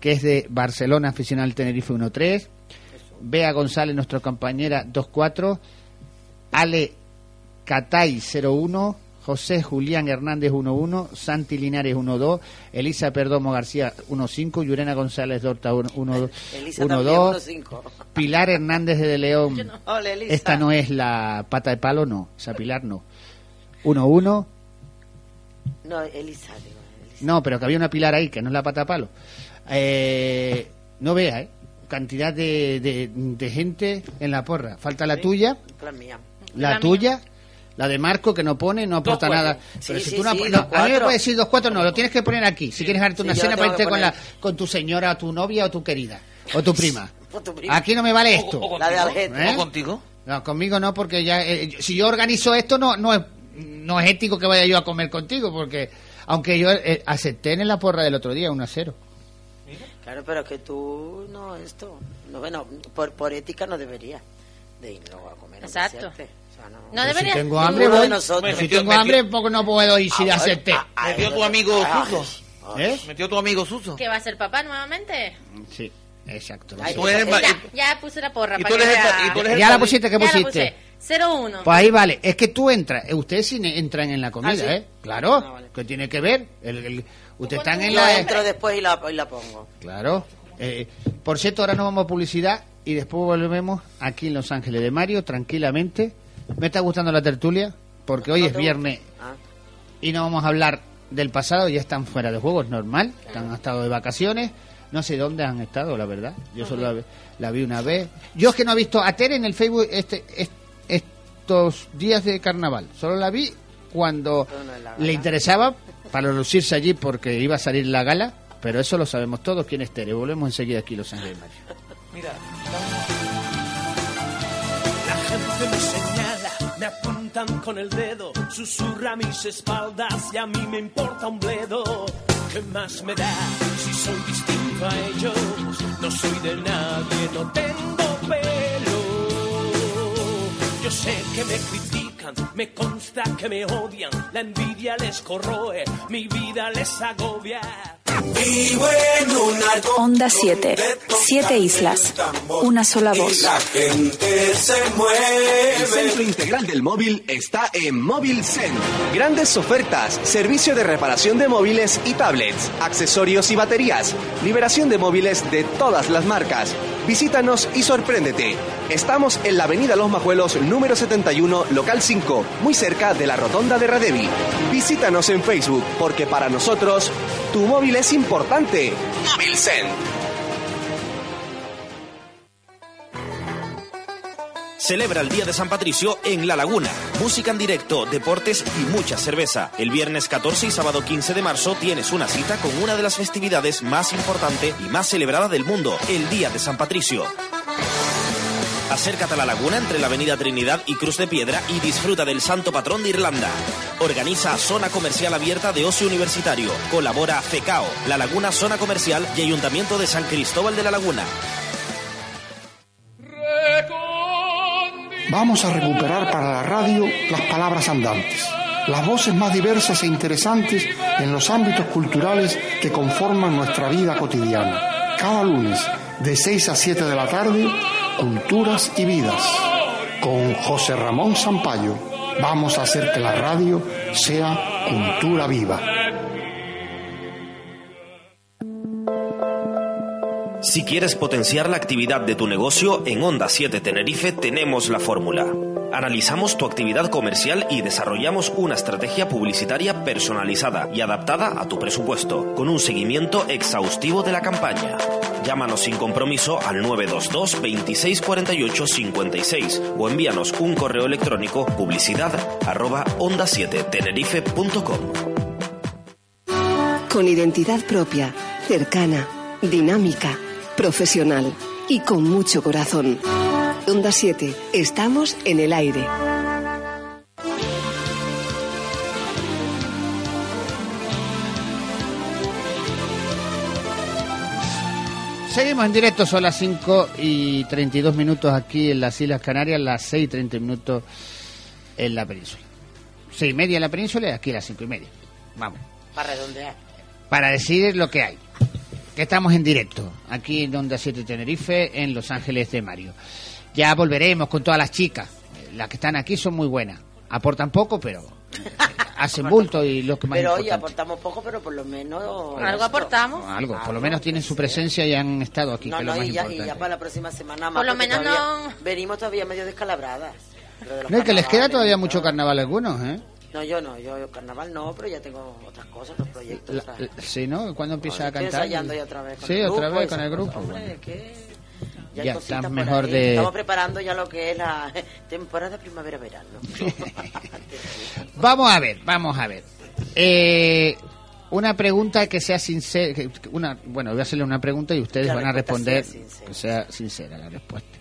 que es de Barcelona, aficionado al Tenerife uno tres. Bea González, nuestra compañera dos cuatro. Ale Catay cero uno. José Julián Hernández uno uno. Santi Linares uno dos. Elisa Perdomo García uno cinco. Yurena González Dorta uno dos. Pilar Hernández de, de León. No. Hola, Elisa. Esta no es la pata de palo, no. Esa Pilar no. uno uno. No, Elisa, digo. Elisa. No, pero que había una Pilar ahí, que no es la pata de palo. Eh, no vea, ¿eh? Cantidad de, de, de gente en la porra. Falta la Sí, tuya. La mía. La, La tuya. Mía. La de Marco, que no pone, no aporta Dos nada. cuatro. Pero Sí, si sí, tú no, sí, no, dos a mí me cuatro. puedes decir dos cuatro, no, lo tienes que poner aquí. Si quieres darte una Sí, yo cena lo para tengo que irte con, la, poner. con tu señora, o tu novia, o tu querida, o tu prima. O tu prima. Aquí no me vale esto. O- o La de contigo. Algete. ¿Eh? ¿O contigo? No, conmigo no, porque ya eh, si yo organizo esto no no es no es ético que vaya yo a comer contigo, porque aunque yo eh, acepté en la porra del otro día uno a cero. Claro, pero que tú no esto. No, bueno, por, por ética no deberías de ir luego a comer. Exacto. aunque sea, o sea, no. No Pero debería. Si tengo hambre Ninguno de voy. nosotros. Si Metió- tengo metió- hambre porque no puedo ir si Ah, acepté. ah, ah, Metió ah, tu amigo ah, Suso. ¿Eh? Metió tu amigo Suso. ¿Que va a ser papá nuevamente? Sí, exacto. Ay, Tú eres ma- Ya, ya puse la porra. y para tú eres que el vea. pa- y tú eres el Ya la padrino. pusiste, ¿qué Ya la pusiste? puse. cero uno. Pues ahí vale, es que tú entras, eh, ustedes sí ne- entran en la comida, ¿Ah, sí? ¿eh? Claro, Ah, vale. que tiene que ver. El, el- ustedes están en Yo la... entro después y la, y la pongo. Claro. Eh, por cierto, ahora nos vamos a publicidad y después volvemos aquí en Los Ángeles de Mario, tranquilamente. Me está gustando la tertulia, porque hoy ¿No es te viernes gusta? Ah. y no vamos a hablar del pasado, ya están fuera de juego, es normal, han estado de vacaciones, no sé dónde han estado, la verdad, yo solo la, vi- la vi una vez. Yo es que no he visto a Tere en el Facebook este, est- estos días de carnaval, solo la vi cuando Pero no es la gala. le interesaba para lucirse allí porque iba a salir la gala, pero eso lo sabemos todos quién es Tere. Volvemos enseguida aquí Los Ángeles de Mario. Mira. La gente me señala, me apuntan con el dedo, susurra a mis espaldas y a mí me importa un bledo. ¿Qué más me da si soy distinto a ellos? No soy de nadie, no tengo pelo. Yo sé que me critican, me consta que me odian, la envidia les corroe, mi vida les agobia. Vivo en un arco Onda siete. Siete islas. Una sola y voz. la gente se El mueve. centro integral del móvil está en Móvil Zen. Grandes ofertas, servicio de reparación de móviles y tablets, accesorios y baterías, liberación de móviles de todas las marcas. Visítanos y sorpréndete. Estamos en la avenida Los Majuelos número setenta y uno, local cinco, muy cerca de la rotonda de Radevi. Visítanos en Facebook, porque para nosotros, tu móvil es importante. Móvil Zen. Celebra el Día de San Patricio en La Laguna. Música en directo, deportes y mucha cerveza. El viernes catorce y sábado quince de marzo tienes una cita con una de las festividades más importantes y más celebradas del mundo, el Día de San Patricio. Acércate a La Laguna entre la avenida Trinidad y Cruz de Piedra y disfruta del santo patrón de Irlanda. Organiza Zona Comercial Abierta de Ocio Universitario. Colabora FECAO, La Laguna Zona Comercial y Ayuntamiento de San Cristóbal de La Laguna. Vamos a recuperar para la radio las palabras andantes, las voces más diversas e interesantes en los ámbitos culturales que conforman nuestra vida cotidiana. Cada lunes, de seis a siete de la tarde, Culturas y Vidas, con José Ramón Sampaio. Vamos a hacer que la radio sea cultura viva. Si quieres potenciar la actividad de tu negocio, en Onda siete Tenerife tenemos la fórmula. Analizamos tu actividad comercial y desarrollamos una estrategia publicitaria personalizada y adaptada a tu presupuesto, con un seguimiento exhaustivo de la campaña. Llámanos sin compromiso al nueve dos dos, veintiséis cuarenta y ocho cincuenta y seis o envíanos un correo electrónico publicidad arroba onda siete tenerife punto com. Con identidad propia, cercana, dinámica, profesional y con mucho corazón. Onda siete, estamos en el aire. Seguimos en directo, son las cinco y treinta y dos minutos aquí en las Islas Canarias, las seis y treinta minutos en la península. Seis y media en la península y aquí a las cinco y media. Vamos. Para redondear. Para decir lo que hay. que estamos en directo, aquí en Onda siete Tenerife, en Los Ángeles de Mario. Ya volveremos con todas las chicas. Las que están aquí son muy buenas. Aportan poco, pero hacen bulto y lo que más Pero importante. oye, aportamos poco, pero por lo menos... Algo aportamos. Algo, por lo menos tienen su presencia y han estado aquí, No, que es no, lo más y ya, y importante. ya para la próxima semana más. Por lo porque menos todavía no- Venimos todavía medio descalabradas. Lo de los No, es que les queda carnavales todavía y mucho todo. carnaval a algunos, ¿eh? No, yo no, yo, yo carnaval no, pero ya tengo otras cosas, otros proyectos. La- ¿sabes? sí, ¿no? ¿Cuándo empieza a Estoy cantar? ensayando ya otra vez con Sí, el otra grupo, vez esas con el cosas, grupo. hombre, Bueno. que Ya hay cositas estás por mejor ahí. de- Estamos preparando ya lo que es la temporada primavera-verano. Vamos a ver, vamos a ver. Eh, una pregunta que sea sincera. que- Una, bueno, voy a hacerle una pregunta y ustedes La van a respuesta responder sea sincera. que sea sincera la respuesta.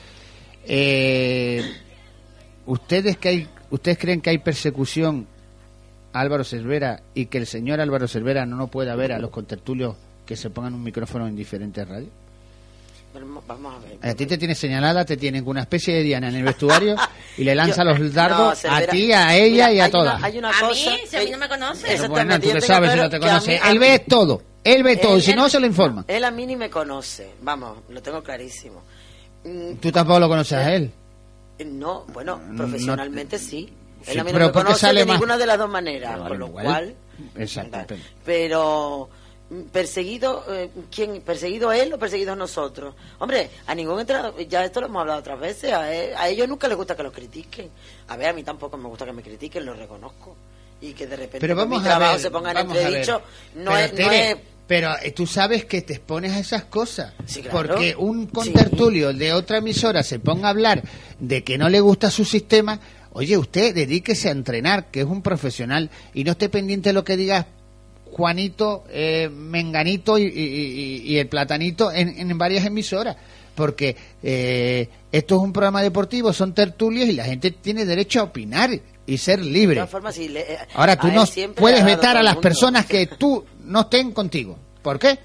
Eh, ¿Ustedes que hay, ustedes creen que hay persecución a Álvaro Cervera y que el señor Álvaro Cervera no nos pueda ver a los contertulios que se pongan un micrófono en diferentes radios? Bueno, vamos a ver. A ti te tiene señalada, te tienen con una especie de diana en el vestuario y le lanza Yo- los dardos no, Cervera- a ti, a ella Mira, y a hay todas. Una, hay una A cosa mí, si a mí que- no me conoce. Pero Exactamente, bueno, tú yo qué tengo sabes si claro no te que a conoce. mí- a Él mí- ve todo, él ve todo, Él- y si él- no se lo informa. Él a mí ni me conoce, vamos, lo tengo clarísimo. Mm, Tú tampoco lo conoces a él. No, bueno, No- profesionalmente sí. Él Sí, a mí pero no me ¿por qué conoce sale de más? ninguna de las dos maneras, Pero con vale, lo igual. cual... Exacto. pero- Pero mm, perseguido, eh, ¿quién? ¿Perseguido él o perseguidos nosotros? Hombre, a ningún entrenador, ya esto lo hemos hablado otras veces, a, él- a ellos nunca les gusta que los critiquen. A ver, a mí tampoco me gusta que me critiquen, lo reconozco. Y que de repente Pero por vamos mi a trabajo ver, se pongan vamos a ver. entredicho, no Pero, es... No Tere, es pero eh, tú sabes que te expones a esas cosas. Sí, claro. Porque un contertulio de otra emisora se ponga a hablar de que no le gusta su sistema. Oye, usted dedíquese a entrenar, que es un profesional, y no esté pendiente de lo que diga Juanito, eh, Menganito y, y- y- y el Platanito en, en varias emisoras. Porque eh, esto es un programa deportivo, son tertulios y la gente tiene derecho a opinar y ser de libre. todas formas, sí, le- eh, Ahora, tú a él no siempre puedes le ha dado vetar todo a el las mundo. personas que tú no estén contigo. ¿Por qué?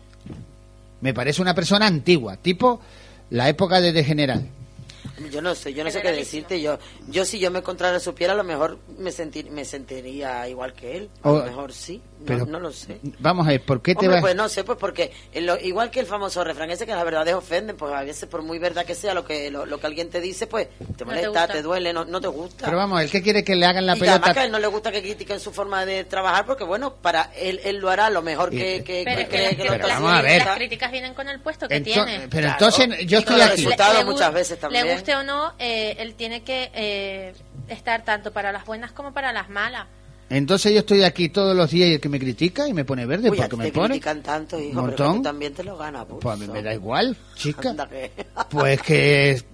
Me parece una persona antigua, tipo la época de Degeneral. Yo no sé, yo no sé qué decirte. Yo, yo si yo me encontrara su piel, a lo mejor me sentir, me sentiría igual que él. A O- lo mejor sí. No, pero- no lo sé. Vamos a ver, ¿por qué te Hombre, vas? pues no sé, pues porque en lo- igual que el famoso refrán ese que las verdades ofenden, pues a veces por muy verdad que sea lo que lo, lo que alguien te dice, pues te te molesta, gusta. te, duele, no, no te gusta. Pero vamos a ver, ¿qué quiere que le hagan la y además que a pelota? él no le gusta que critiquen su forma de trabajar, porque bueno, para él él lo hará lo mejor que, Y- que, Pero que es que cree las, que lo Pero está vamos a haciendo. ver. las críticas vienen con el puesto que Ento- tiene. pero Claro. entonces yo Y estoy con los aquí. resultados Le- le muchas gu- veces también. Le guste o no, eh, él tiene que eh, estar tanto para las buenas como para las malas. Entonces yo estoy aquí todos los días y el que me critica y me pone verde Uy, a porque ti me te pone. critican tanto, hijo, Un pero que montón. tú también te lo ganas. Pues a mí me da igual, chica. Anda que- Pues que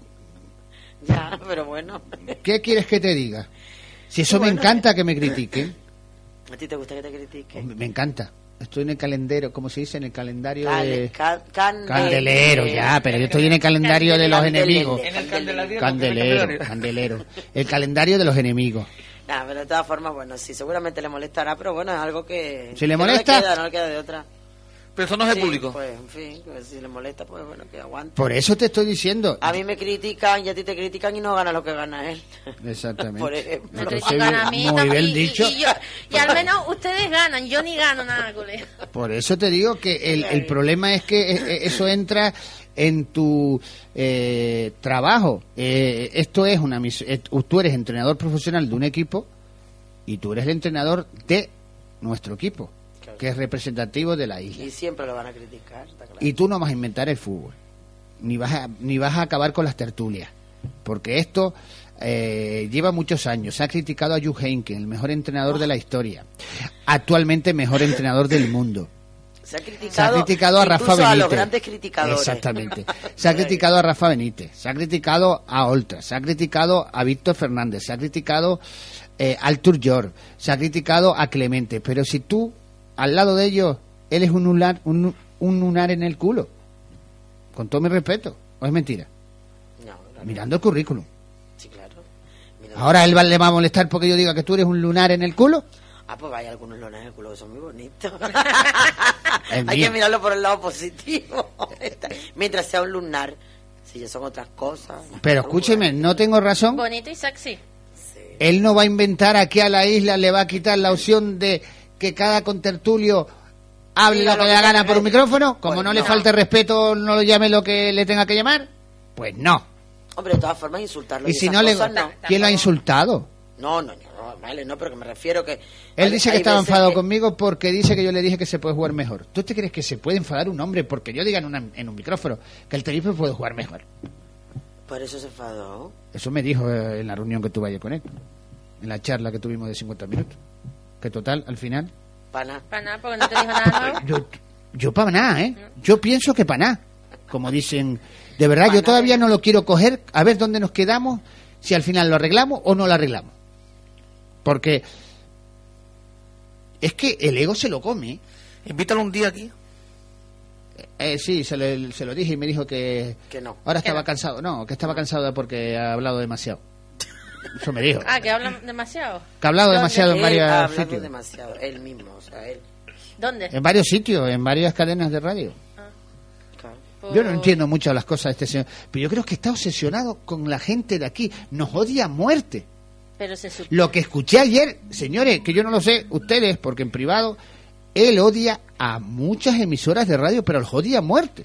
Ya, pero bueno. ¿qué quieres que te diga? Si eso me Bueno, encanta que me critiquen. ¿A ti te gusta que te critiquen? Me encanta. Estoy en el calendario, ¿cómo se dice? En el calendario Cale- de... ca- candele- Candelero, ya, pero yo estoy en el calendario de los Candelele. enemigos. En el candelario. Candelero, candelero. El calendario de los enemigos. Nah, pero de todas formas, bueno, sí, seguramente le molestará, pero bueno, es algo que... Si le que molesta- No le queda, no le queda de otra. Pero eso no es el Sí, público. Pues, en fin, pues, si le molesta, pues bueno, que aguante. Por eso te estoy diciendo. A mí me critican y a ti te critican y no gana lo que gana él. Exactamente. Por ejemplo. Me Pero critican sí, a mí muy tam- bien y, y- dicho. Y, yo- y al menos ustedes ganan, yo ni gano nada, colega. Por eso te digo que el, el problema es que eh, eh, eso entra en tu eh, trabajo. Eh, esto es una mis- eh, tú eres entrenador profesional de un equipo y tú eres el entrenador de nuestro equipo, Claro. que es representativo de la isla. Y siempre lo van a criticar, está claro. Y tú no vas a inventar el fútbol, ni vas a, ni vas a acabar con las tertulias, porque esto eh, lleva muchos años. Se ha criticado a Jupp Heynckes, el mejor entrenador de la historia, actualmente mejor entrenador del mundo. Se ha criticado, Se ha criticado a Rafa incluso Benítez. a los grandes criticadores. Exactamente. Se ha criticado a Rafa Benítez, se ha criticado a Oltra, se ha criticado a Víctor Fernández, se ha criticado eh, al Turjor, se ha criticado a Clemente. Pero si tú, al lado de ellos, él es un lunar, un, un lunar en el culo, con todo mi respeto, ¿o es mentira? No, no, Mirando el currículum. sí, claro. Mira, Ahora él va- le va a molestar porque yo diga que tú eres un lunar en el culo. Ah, pues hay algunos lonas en el culo que son muy bonitos. El Hay mío. que mirarlo por el lado positivo. Mientras sea un lunar, si ya son otras cosas. Pero escúcheme, no tengo razón. Bonito y sexy. Él no va a inventar aquí a la isla, le va a quitar la opción de que cada contertulio hable Diga lo que lo le que da gana tenga por un que- micrófono, como Pues no le no. falte respeto, no lo llame lo que le tenga que llamar, pues no. Hombre, de todas formas, insultarlo. Y si esas no le... cosas, no. ¿Quién lo ha insultado? No, no, no, vale, no, pero que me refiero que... Él hay- dice que hay estaba veces enfadado que- conmigo porque dice que yo le dije que se puede jugar mejor. ¿Tú te crees que se puede enfadar un hombre porque yo diga en, una- en un micrófono que el Tenerife puede jugar mejor? Por eso se enfadó. Eso me dijo eh, en la reunión que tuve ayer con él, en la charla que tuvimos de cincuenta minutos. Que total, al final... Pana. Para nada, porque no te dijo nada nuevo. Yo, yo para nada, ¿eh? Yo pienso que para nada. Como dicen, de verdad, yo todavía no lo quiero coger, a ver dónde nos quedamos, si al final lo arreglamos o no lo arreglamos. Porque es que el ego se lo come. Invítalo un día aquí. Eh, sí, se, le- se lo dije y me dijo que, Que no. ahora Que estaba no. cansado. No, que estaba cansado porque ha hablado demasiado. Eso me dijo. Ah, que hablan demasiado. Que ha hablado ¿Dónde? demasiado en Él varios hablando sitios. demasiado, él mismo, o sea, él. ¿Dónde? En varios sitios, en varias cadenas de radio. Claro. Yo no entiendo mucho las cosas de este señor, pero yo creo que está obsesionado con la gente de aquí. Nos odia a muerte. Pero se supone. Lo que escuché ayer, señores, que yo no lo sé, ustedes, porque en privado, él odia a muchas emisoras de radio, pero los odia a muerte.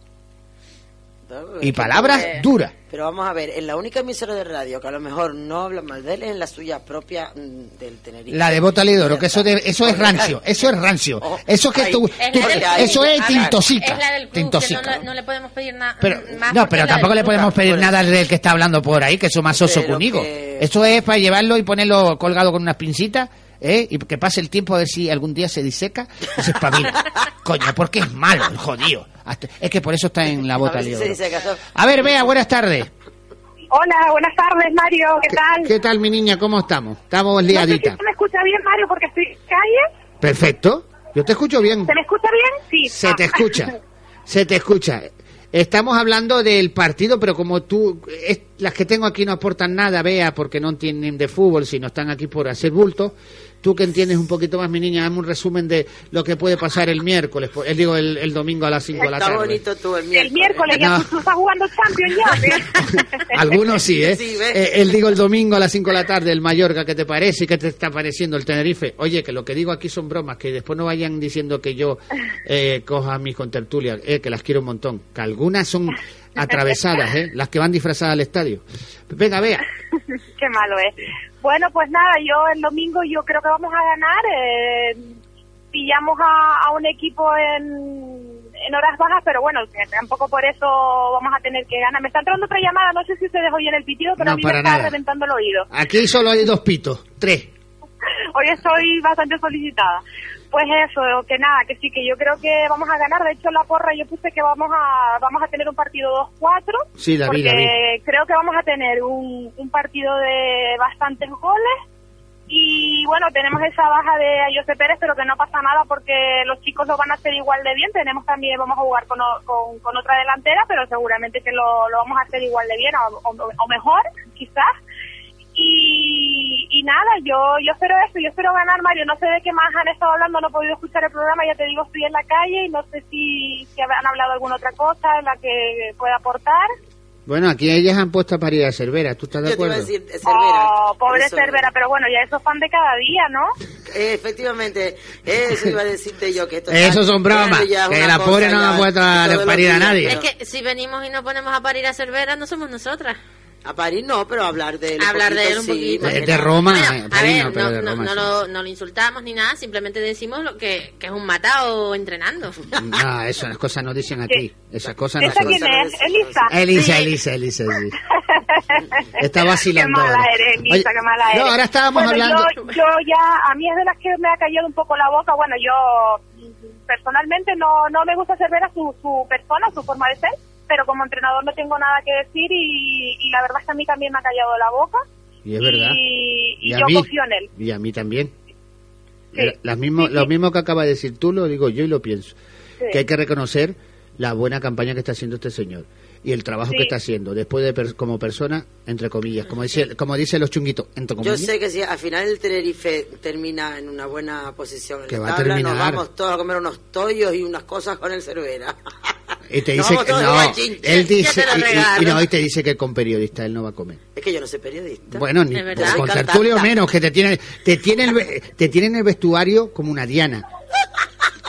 Y palabras Eh, duras. Pero vamos a ver, en la única emisora de radio que a lo mejor no habla mal de él es en la suya propia mm, del Tenerife. La de Bota Lidoro, que eso, de, eso es rancio, eso es rancio. Eso que tú, Es tú- la del eso club. es A ver, tintosica. Es la del club, Tintosica. que no, le- no le podemos pedir nada Pero, más. no, porque pero es la tampoco del le club. podemos pedir nada del que está hablando por ahí, que eso más oso Pero conmigo. que- Eso es para llevarlo y ponerlo colgado con unas pincitas, ¿eh? Y que pase el tiempo a ver si algún día se diseca y se espabila. Coño, porque es malo, el jodido. Hasta- es que por eso está en la A bota ver si de se oro. dice que eso- A ver, Bea, buenas tardes. Hola, buenas tardes, Mario, ¿qué tal? ¿Qué tal, mi niña? ¿Cómo estamos? Estamos No sé si liaditas. se me escucha bien, Mario, porque estoy en calle. Perfecto. Yo te escucho bien. ¿Se me escucha bien? Sí. Se Ah. te escucha. Se te escucha. Estamos hablando del partido, pero como tú, es- las que tengo aquí no aportan nada, Bea, porque no entienden de fútbol, sino están aquí por hacer bulto. Tú que entiendes un poquito más, mi niña, dame un resumen de lo que puede pasar el miércoles, pues, eh, digo, el, el domingo a las cinco de la Está tarde. bonito tú el miércoles. El miércoles ya No. tú, tú estás jugando Champions ya. Algunos sí, ¿eh? Sí, ¿ves? Eh, el digo el domingo a las cinco de la tarde, el Mallorca, ¿qué te parece? ¿Y qué te está pareciendo el Tenerife? Oye, que lo que digo aquí son bromas, que después no vayan diciendo que yo eh, coja a mis contertulias, eh, que las quiero un montón. Que algunas son atravesadas, ¿eh? Las que van disfrazadas al estadio. Venga, vea. Qué malo es. Bueno, pues nada, yo el domingo yo creo que vamos a ganar. Eh, pillamos a, a un equipo en, en horas bajas, pero bueno, que tampoco por eso vamos a tener que ganar. Me está entrando otra llamada, no sé si ustedes oyen el pitido, pero No, a mí para me está nada. reventando el oído. Aquí solo hay dos pitos, tres. Hoy estoy bastante solicitada. Pues eso, que nada, que sí, que yo creo que vamos a ganar. De hecho, en la porra yo puse que vamos a vamos a tener un partido dos cuatro. Sí, la vi, porque la vi. creo que vamos a tener un, un partido de bastantes goles. Y bueno, tenemos esa baja de José Pérez, pero que no pasa nada porque los chicos lo van a hacer igual de bien. Tenemos también, vamos a jugar con, o- con, con otra delantera, pero seguramente que lo, lo vamos a hacer igual de bien o, o, o mejor, quizás. Y, y nada, yo yo espero eso, yo espero ganar, Mario. No sé de qué más han estado hablando, no he podido escuchar el programa, ya te digo, estoy en la calle y no sé si, si han hablado alguna otra cosa en la que pueda aportar. Bueno, aquí ellas han puesto a parir a Cervera, ¿tú estás de Yo te iba a acuerdo? decir, eh, Cervera. Oh, pobre Eso- Cervera, pero bueno, ya esos fan de cada día, ¿no? Eh, efectivamente, eso iba a decirte yo, que esto Eso está son bromas, creando ya que una la cosa pobre no ya la ha puesto a todos los parir a días, nadie. Es pero- que si venimos y nos ponemos a parir a Cervera, no somos nosotras. A París no, pero hablar de él un Hablar de poquito, él un sí, poquito. más De, que de nada. Roma, Bueno, eh, a París ver, no, pero no, de no, Roma no sí. lo, no lo insultamos ni nada, simplemente decimos lo que, que es un matado entrenando. No, esas cosas no dicen aquí. Esas cosas no ¿Esta se quién dicen. es? ¿Elisa? Elisa, Sí. Elisa, Elisa, sí. Está vacilando. Qué mala ahora. eres, Elisa, Oye, qué mala no, eres. ahora estábamos Bueno, hablando. Yo, yo ya, a mí es de las que me ha callado un poco la boca. Bueno, yo mm, personalmente no, no me gusta Cervera, su, su persona, su forma de ser, pero como entrenador no tengo nada que decir y, y la verdad es que a mí también me ha callado la boca. Y es verdad. Y, y Y a yo mí. confío en él. Y a mí también. Sí. Eh, Las mismo, Lo mismo que acaba de decir tú, lo digo yo y lo pienso. Sí. Que hay que reconocer la buena campaña que está haciendo este señor y el trabajo Sí. que está haciendo después de per- como persona, entre comillas, como dice, como dicen los chunguitos, entre Yo comillas. sé que si al final el Tenerife termina en una buena posición en Que la va a tabla, terminar. nos vamos todos a comer unos tollos y unas cosas con el Cervera. Y te Nos dice vamos que todos no, igual, chin, él chin, dice ya te lo y- y, y regalo. no, y te dice que con periodista él no va a comer. Es que yo no soy periodista. Bueno, ni Es verdad. con Soy tertulio cantante. menos, que te tiene, te tiene el, ve- te tiene en el vestuario como una diana.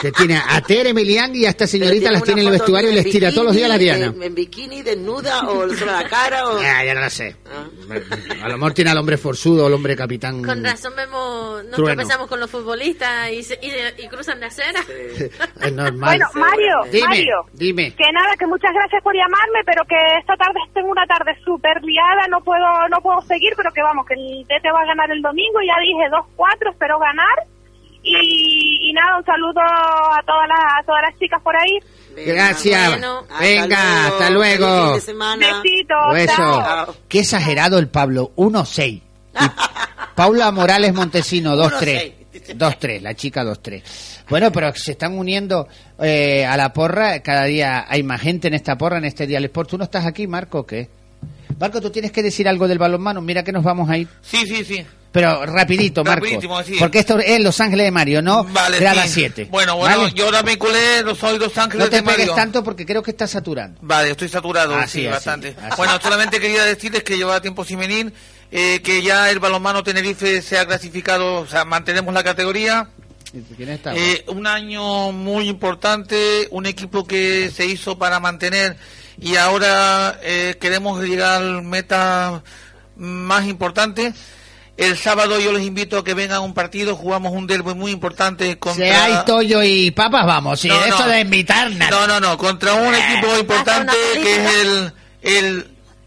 Que tiene a Tere Emilián y a esta señorita Pero las tiene en el una foto vestuario y les tira todos los días a la bikini, Diana. En, en bikini, desnuda, o solo la cara, o... Ya, ya no lo sé. A lo mejor tiene al hombre forzudo, al hombre capitán. Con razón vemos, nos Trueno. tropezamos con los futbolistas y, se- y, de- y cruzan de acera. Es normal. Bueno, Mario, Dime, Mario, dime. que nada, que muchas gracias por llamarme, pero que esta tarde tengo una tarde súper liada, no puedo no puedo seguir, pero que vamos, que el Tete va a ganar el domingo, ya dije dos cuatro, espero ganar. Y, y nada, un saludo a todas las a todas las chicas por ahí. Gracias. Bueno, Venga, hasta hasta luego. luego. Feliz fin de semana. Besitos, Beso. chao. Qué exagerado el Pablo, uno seis. Y Paula Morales Montesino, dos tres. dos tres, la chica dos tres. Bueno, pero se están uniendo eh, a la porra, cada día hay más gente en esta porra, en este Dial Sport. ¿Tú no estás aquí, Marco, o qué? Marco, tú tienes que decir algo del balonmano, mira que nos vamos a ir. Sí, sí, sí. Pero rapidito, Marco, Rapidísimo, sí. porque esto es Los Ángeles de Mario, no Vale, Grada sí. siete. Bueno, bueno, ¿Vale? yo ahora me culé, no soy Los Ángeles No te de Mario. pegues tanto porque creo que estás saturando. Vale, estoy saturado, Así, sí, así, bastante. así. Bueno, solamente quería decirles que llevaba tiempo sin venir, eh, que ya el balonmano Tenerife se ha clasificado, o sea, mantenemos la categoría. ¿Quién está? Eh, un año muy importante, un equipo que se hizo para mantener y ahora eh, queremos llegar al meta más importante. El sábado yo les invito a que vengan a un partido, jugamos un derbi muy importante contra... Si hay Toyo y papas, vamos, sí, No, de eso no. de invitar nada. No, no, no, contra un equipo importante que es el... el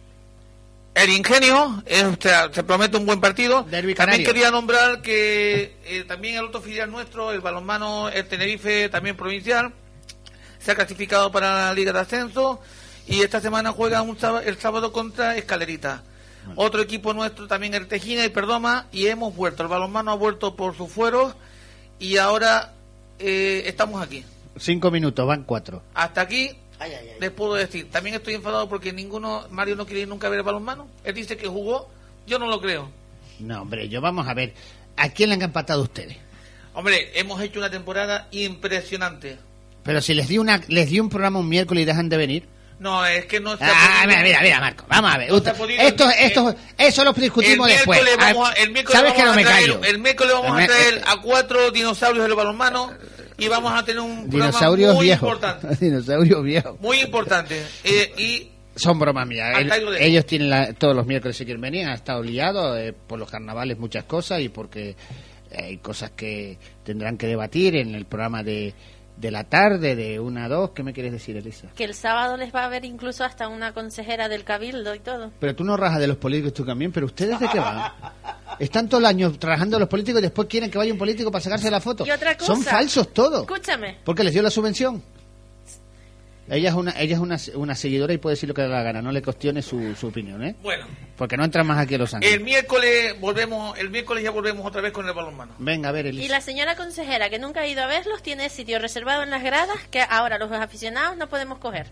el Ingenio, eh, o sea, se promete un buen partido. Derbi También canario. quería nombrar que eh, también el otro filial nuestro, el balonmano, el Tenerife, también provincial, se ha clasificado para la Liga de Ascenso y esta semana juega un sábado, el sábado contra Escalerita. Otro equipo nuestro también, el Tejina y Perdoma, y hemos vuelto. El balonmano ha vuelto por sus fueros y ahora eh, estamos aquí. Cinco minutos, van cuatro. Hasta aquí Ay, ay, ay. les puedo decir. También estoy enfadado porque ninguno, Mario no quiere ir nunca a ver el balonmano. Él dice que jugó, yo no lo creo. No, hombre, yo vamos a ver. ¿A quién le han empatado ustedes? Hombre, hemos hecho una temporada impresionante. Pero si les di una, les di un programa un miércoles y dejan de venir. No, es que no se ha Ah, podido. mira, mira, mira, Marco, vamos a ver. No se Usted- ha podido. esto, Eh, esto, eso lo discutimos el después. miércoles vamos Ah, a, el miércoles ¿Sabes que vamos no a me traer, callo? el miércoles vamos El a traer me- a cuatro dinosaurios del balonmano y vamos a tener un programa Dinosaurios muy viejos. importante. Dinosaurios viejos. Muy importante. Eh, y Son bromas mías. Hasta El- ahí lo dejo. ellos tienen la- todos los miércoles si quieren venir, han estado liados eh, por los carnavales, muchas cosas y porque hay cosas que tendrán que debatir en el programa de, de la tarde, de una a dos. ¿Qué me quieres decir, Elisa? Que el sábado les va a ver incluso hasta una consejera del Cabildo y todo. Pero tú no rajas de los políticos, tú también, pero ¿ustedes de qué van? Están todo el año trabajando los políticos y después quieren que vaya un político para sacarse la foto. Y otra cosa. Son falsos todos. Escúchame. Porque les dio la subvención. Ella es una ella es una, una seguidora y puede decir lo que le da la gana, no le cuestione su, su opinión, ¿eh? bueno, Porque no entran más aquí a Los Ángeles. el miércoles volvemos, el miércoles ya volvemos otra vez con el balonmano. Venga, a ver, Y Elisa. la señora consejera, que nunca ha ido a verlos, tiene sitio reservado en las gradas que ahora los aficionados no podemos coger.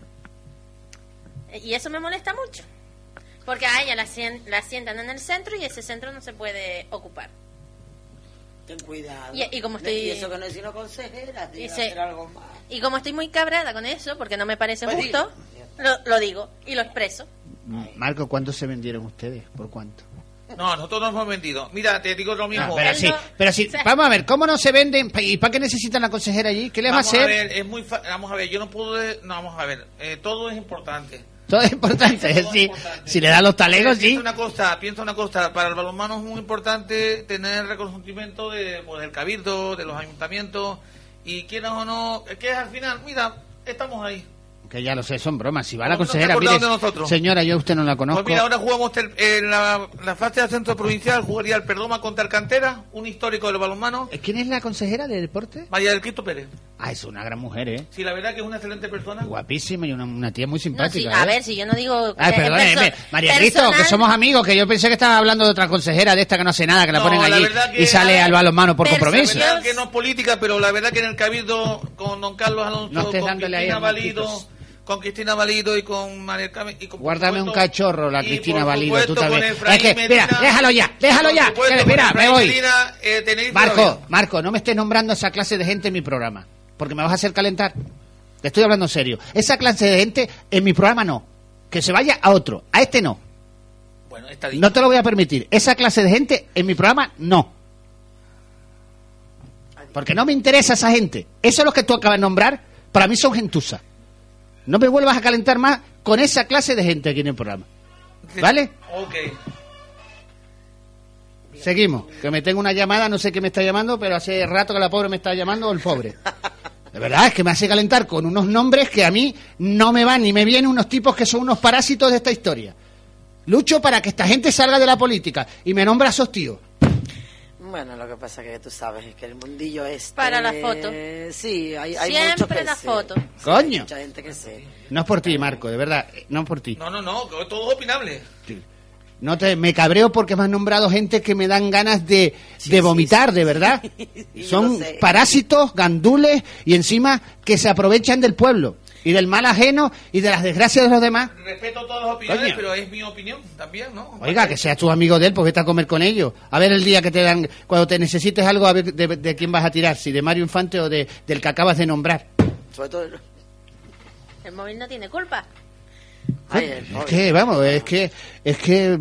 Y eso me molesta mucho. Porque a ella la, sien- la sientan en el centro y ese centro no se puede ocupar. Ten cuidado. Y- y como estoy- Y eso que no es sino consejera, tío, Y se- hacer algo más. Y como estoy muy cabrada con eso, porque no me parece Pues justo, lo, lo digo y lo expreso. Marco, ¿cuánto se vendieron ustedes? ¿Por cuánto? No, nosotros nos hemos vendido. Mira, te digo lo mismo. Ah, pero Él sí, no- pero sí, o sea- vamos a ver, ¿cómo no se venden? ¿Y para qué necesitan la consejera allí? ¿Qué les va a Vamos hacer? ver, es muy fa- vamos a ver, yo no puedo, de- no, vamos a ver, eh, todo es importante. Todo es importante, Todo es sí. importante. Si le dan los talegos, Piensa sí. una cosa, piensa una cosa, para el balonmano es muy importante tener reconocimiento de, pues, del cabildo, de los ayuntamientos, y quieras o no, es que al final, mira, estamos ahí. Que ya lo sé, son bromas. Si va ¿Cómo la que no se consejera, acordaron mire, de nosotros? señora, yo a usted no la conozco. Pues mira, ahora jugamos el- en la, la fase de ascenso provincial, jugaría el Perdoma contra el Cantera, un histórico del balonmano, ¿Quién es la consejera de deporte? María del Cristo Pérez. Ah, es una gran mujer, ¿eh? Sí, la verdad que es una excelente persona. Guapísima y una, una tía muy No, simpática. sí, a ¿eh? ver, si yo no digo... Ay, que perdón, es perso- María Cristo, que personal- somos amigos, que yo pensé que estaba hablando de otra consejera de esta que no hace nada, que la No, ponen la allí verdad que- y sale al balonmano por Perso- compromiso. La verdad que no es política, pero la verdad que en el Cabildo con don Carlos Alonso, No estés con dándole ahí Cristina a Valido, Marquitos. con Cristina Valido y con María Carmen y con, por Guárdame un supuesto, cachorro, la y Cristina por Valido, tú supuesto con también. Efraín Es que, Medina, mira, déjalo ya, déjalo por ya. supuesto Que, con mira, me Efraín voy. Medina, eh, Tenerife Marco, todavía. Marco, no me estés nombrando esa clase de gente en mi programa, porque me vas a hacer calentar. Te estoy hablando en serio. Esa clase de gente en mi programa no. Que se vaya a otro, a este no. Bueno, está dicho. No te lo voy a permitir. Esa clase de gente en mi programa no. Porque no me interesa esa gente. Eso es lo que tú acabas de nombrar. Para mí son gentuza. No me vuelvas a calentar más con esa clase de gente aquí en el programa. ¿Vale? Ok. Seguimos. Que me tengo una llamada, no sé qué me está llamando, pero hace rato que la pobre me está llamando, o el pobre. De verdad, es que me hace calentar con unos nombres que a mí no me van ni me vienen, unos tipos que son unos parásitos de esta historia. Lucho para que esta gente salga de la política y me nombra a esos tíos. Bueno, lo que pasa que tú sabes es que el mundillo es... Para la foto. Sí, hay, hay Siempre muchos que la sí. foto. Sí, Coño. hay mucha gente que sí. No es por ti, Marco, de verdad, no es por ti. No, no, no, que todo es opinable. No te, me cabreo porque me han nombrado gente que me dan ganas de, Sí, de sí, vomitar, sí, de sí. verdad. Y Son lo sé. parásitos, gandules y encima que se aprovechan del pueblo y del mal ajeno y de las desgracias de los demás. Respeto todas las opiniones, Coño. pero es mi opinión también, ¿no? Oiga, que seas tu amigo de él, pues vete a comer con ellos. A ver el día que te dan, cuando te necesites algo, a ver de, de quién vas a tirar, si de Mario Infante o de, del que acabas de nombrar. Sobre todo... El móvil no tiene culpa. Ay, el Es móvil. que, vamos, es que, es que,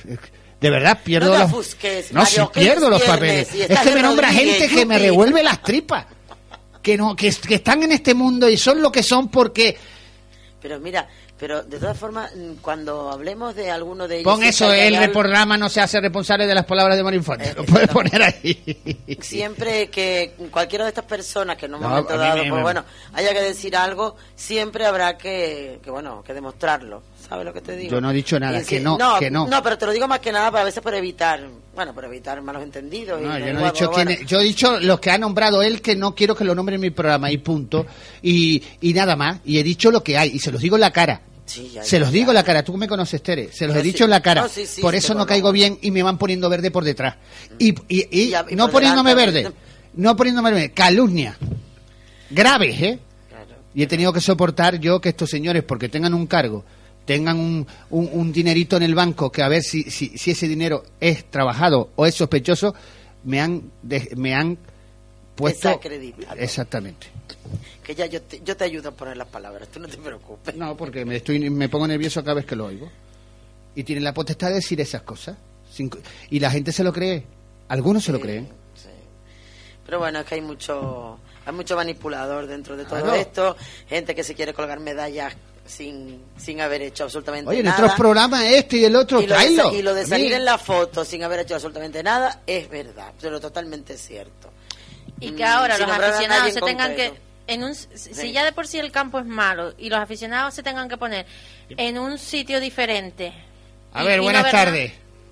de verdad pierdo No te los... ofusques, No, Mario, si que pierdo es los viernes papeles. y Es estás que de me nombra Rodríguez, gente que me yupi. revuelve las tripas. Que no, que, que están en este mundo y son lo que son porque... Pero mira, pero de todas formas, mm, cuando hablemos de alguno de ellos... Pon si eso, está el real, programa no se hace responsable de las palabras de Mario Infante. Eh, Lo puedes exactamente. poner ahí. Siempre que cualquiera de estas personas que en un No, momento a mí dado, me- pues me- bueno, haya que decir algo, siempre habrá que, que bueno, que demostrarlo. ¿Sabes lo que te digo? Yo no he dicho nada, Y que si- no, que no. No, pero te lo digo más que nada para a veces por evitar, bueno, por evitar malos entendidos. y No, da yo no he igual, dicho pues, quién bueno. es- yo he dicho los que ha nombrado él, que no quiero que lo nombre en mi programa y punto. Y, y nada más. Y he dicho lo que hay y se los digo en la cara. Sí, ya, Se ya, los ya. digo en la cara, tú me conoces, Tere, se los Yo he dicho sí. en la cara, No, sí, sí, por sí, eso te no conozco. caigo bien y me van poniendo verde por detrás. Y, y, y, Y a- y no por poniéndome delante. verde, no poniéndome verde, calumnia, graves, ¿eh? Claro. Y he tenido que soportar yo que estos señores, porque tengan un cargo, tengan un, un, un dinerito en el banco, que a ver si, si, si ese dinero es trabajado o es sospechoso, me han, de- me han puesto... Desacreditado. Exactamente. Que ya yo te, yo te ayudo a poner las palabras, tú no te preocupes. No, porque me estoy me pongo nervioso cada vez que lo oigo. Y tienen la potestad de decir esas cosas. Sin- y la gente se lo cree. Algunos se lo Sí, creen. sí. Pero bueno, es que hay mucho hay mucho manipulador dentro de todo Claro. esto, gente que se quiere colgar medallas sin, sin haber hecho absolutamente Oye, en nada. otros programas este y el otro, y lo, de, tráelo. sa- y lo de A salir mí- en la foto sin haber hecho absolutamente nada es verdad, pero totalmente cierto. Y que Mm, ahora sin los nombrar a aficionados nadie se en tengan que... concreto. En un, si Sí. ya de por sí el campo es malo y los aficionados se tengan que poner en un sitio diferente. A y- ver, y no buenas ver nada. tardes.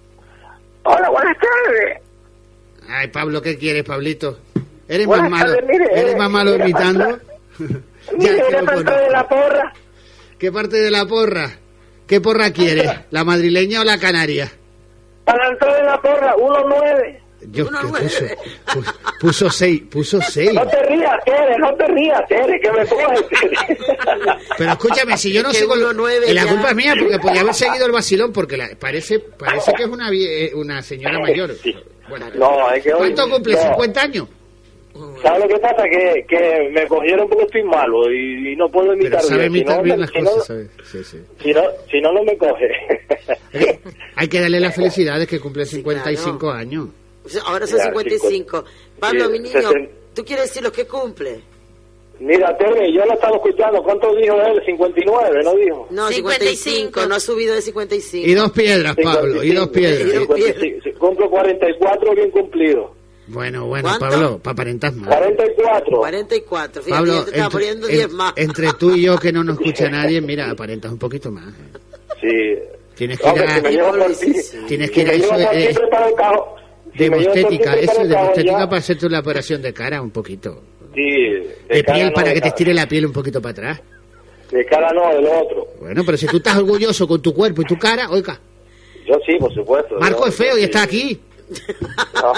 Hola, buenas tardes. Ay, Pablo, ¿qué quieres, Pablito? Eres Buenas más malo. tardes, mire, Eres eh, más malo mira, imitando. Ya Mire, te una lo parte conozco. de la porra. ¿Qué parte de la porra? ¿Qué porra quieres? ¿La madrileña o la canaria? Para entrar de la porra, uno nueve. Dios, que puso, puso, puso seis, puso seis. No te rías, Tere, no te rías, Tere, que me coges, Tere. Pero escúchame, si yo no Que sigo... uno nueve y la ya. culpa es mía, porque podía haber seguido el vacilón, porque la- parece parece que es una vie- eh, una señora mayor. Bueno, No, es que hoy... ¿cuánto cumple? no. ¿cincuenta años? ¿Sabes lo que pasa? Que, que me cogieron porque estoy malo y, y no puedo imitar Pero sabe bien. Si imitar no, bien me- las si no- cosas, ¿sabes? Sí, sí. Si no, si no, no me coge. Eh, Hay que darle las felicidades que cumple cincuenta y cinco años. O sea, ahora son Ya, cincuenta y cinco. Pablo, sí, mi niño, sesen- ¿tú quieres decir los que cumple? Mira, Tere, yo lo estaba escuchando. ¿Cuánto dijo él? cincuenta y nueve, ¿no dijo? No, cincuenta y cinco, no ha subido de cincuenta y cinco. Y dos piedras, Pablo, y dos piedras. cincuenta y cinco. Cumplo cuarenta y cuatro bien cumplido. Bueno, bueno, ¿Cuánto? Pablo, para aparentar más. cuarenta y cuatro. cuarenta y cuatro, fíjate, Pablo, ya te estaba entre, poniendo en- diez más. entre tú y yo, que no nos escucha nadie, mira, aparentas un poquito más. ¿eh? Sí. Tienes que ir Hombre, a... si me llevo por ti, Tienes que si ir a me eso llevo por de, ti para el cajón, si de me llevo por ti bostética, para el eso de cajón bostética ya, para hacerte la operación de cara un poquito. Sí, De cara piel no, para de que te cara. estire la piel un poquito para atrás. De cara no, del otro. Bueno, pero si tú estás orgulloso con tu cuerpo y tu cara, oiga, Yo sí, por supuesto. Marco yo- es feo y está aquí. No.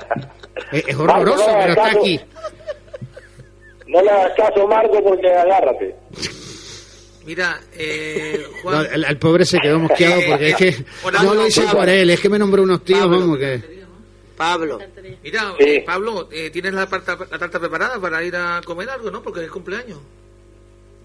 Es, es horroroso, Marco, no, pero está Marco. aquí. No le hagas caso, Marco, porque agárrate. Mira, eh, No, Juan, el, el pobre se quedó mosqueado porque es que Hola, no lo Pablo. hice por él, es que me nombró unos tíos, Pablo. vamos, que... Pablo, mira, Sí. eh, Pablo, eh, ¿tienes la tarta, la tarta preparada para ir a comer algo, no? Porque es el cumpleaños.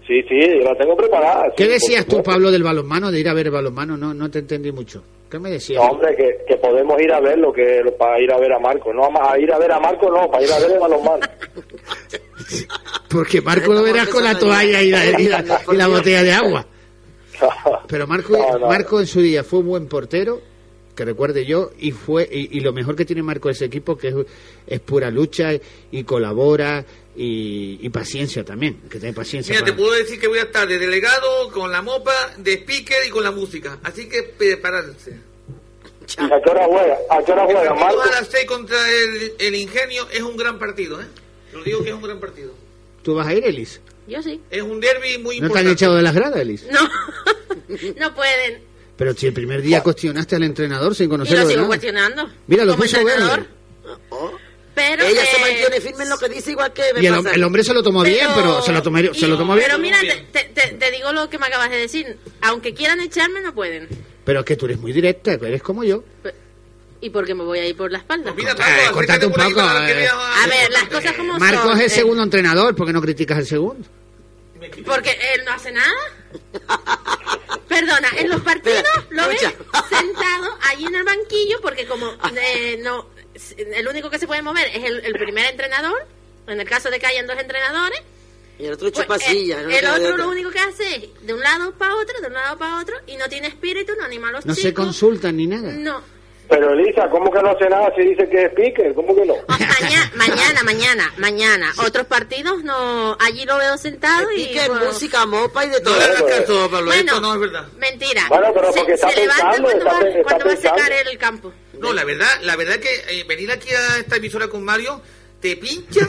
Sí, sí, yo la tengo preparada. ¿Qué sí, decías tú, Pablo, del balonmano, de ir a ver el balonmano? No, no te entendí mucho. ¿Qué me decías? No, hombre, que, que podemos ir a verlo, que para ir a ver a Marco. No, a ir a ver a Marco no, para ir a ver el balonmano. Porque Marco lo verás con la toalla y la, y la, y la botella de agua. Pero Marco, No, no. Marco en su día fue un buen portero, que recuerde yo, y fue y, y lo mejor que tiene Marco ese equipo, que es, es pura lucha y colabora y, y paciencia también, que tiene paciencia. Mira, para... te puedo decir que voy a estar de delegado, con la mopa, de speaker y con la música. Así que prepararse. ¿A qué hora juega? ¿A qué hora El juega, partido Marco? a las seis contra el, el Ingenio es un gran partido, ¿eh? Te lo digo que es un gran partido. ¿Tú vas a ir, Elis? Yo sí. Es un derbi muy ¿No te importante. han echado de las gradas, Elis? No, no pueden. Pero si el primer día cuestionaste al entrenador sin Y conocerlo lo de sigo nada. cuestionando. Mira, lo Como puso entrenador. verde. Pero, Ella se eh, mantiene firme en lo que dice, igual que me Y el, pasa. el hombre se lo tomó bien, pero se lo tomó, se lo tomó bien. Pero mira, te, te, te digo lo que me acabas de decir. Aunque quieran echarme, no pueden. Pero es que tú eres muy directa, eres como yo. ¿Y por qué me voy a ir por la espalda? Eh, córtate un poco. eh. A ver, las cosas como Marcos son. es el eh, segundo entrenador, ¿por qué no criticas al segundo? Porque él no hace nada. Perdona, en los partidos lo ves sentado allí en el banquillo porque como eh, no, el único que se puede mover es el, el primer entrenador, en el caso de que hayan dos entrenadores. Y el otro Pues, chupasilla. eh, ¿no? el Que de otro otra. lo único que hace es de un lado para otro, de un lado para otro, y no tiene espíritu, no anima a los No chicos. se consultan ni nada. No. Pero Elisa, ¿cómo que no hace nada si dice que es speaker? ¿Cómo que no? Mañana, mañana, mañana, mañana. Otros partidos no, allí lo veo sentado y Pique, bueno, música, mopa y de todo. No le hagas caso, Pablo, Bueno, esto no es verdad. mentira. Bueno, pero se porque está se levanta pensando, cuando, está va, pe- está cuando va a secar pensando. el campo. No, la verdad, la verdad que eh, venir aquí a esta emisora con Mario te pinchan.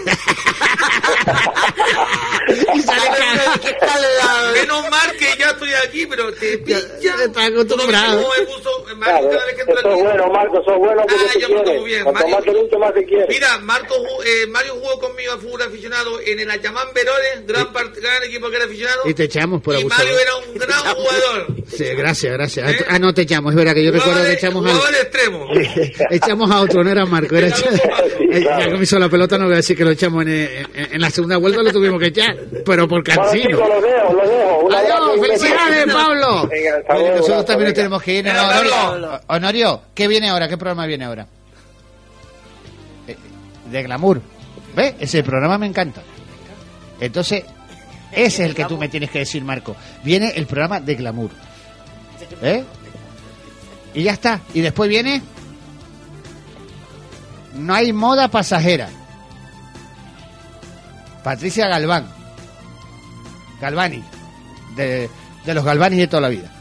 Y sale ca- Menos mal que ya estoy aquí, pero te pinchan. Está acostumbrado. Todo me puso, Mario, cada vez que entro Eso es aquí. bueno, Marco, eso es bueno porque Ah, te yo me lo tomo quieres. bien. Cuanto Mario- más te lucho, más te quieres. Mira, Marco, ju- eh, Mario jugó conmigo a fútbol aficionado en el Ayamán Verores, gran, part- gran equipo que era aficionado. Y te echamos por Y abusador. Mario era un gran jugador. Sí, gracias, gracias. Ah, no te echamos, es verdad que yo recuerdo que echamos Jugador a... extremo. echamos a otro, no era Marco, era Eh, ya que me hizo la pelota, no voy a decir que lo echamos en, en, en la segunda vuelta, lo tuvimos que echar, pero por Bueno, cansino. chicos, lo dejo, lo dejo. Un abrazo Adiós, y un felicidades, besito. Pablo. Venga, hasta Oye, luego, nosotros hasta también nos luego. tenemos que ir. ¿no, Venga, Honorio? Pablo. Honorio, ¿qué viene ahora? ¿Qué programa viene ahora? Eh, De glamour. ¿Ves? Ese programa me encanta. Entonces, ese es el que tú me tienes que decir, Marco. Viene el programa de glamour. ¿Eh? Y ya está. Y después viene... No hay moda pasajera. Patricia Galván. Galvani. De, de los Galvani de toda la vida.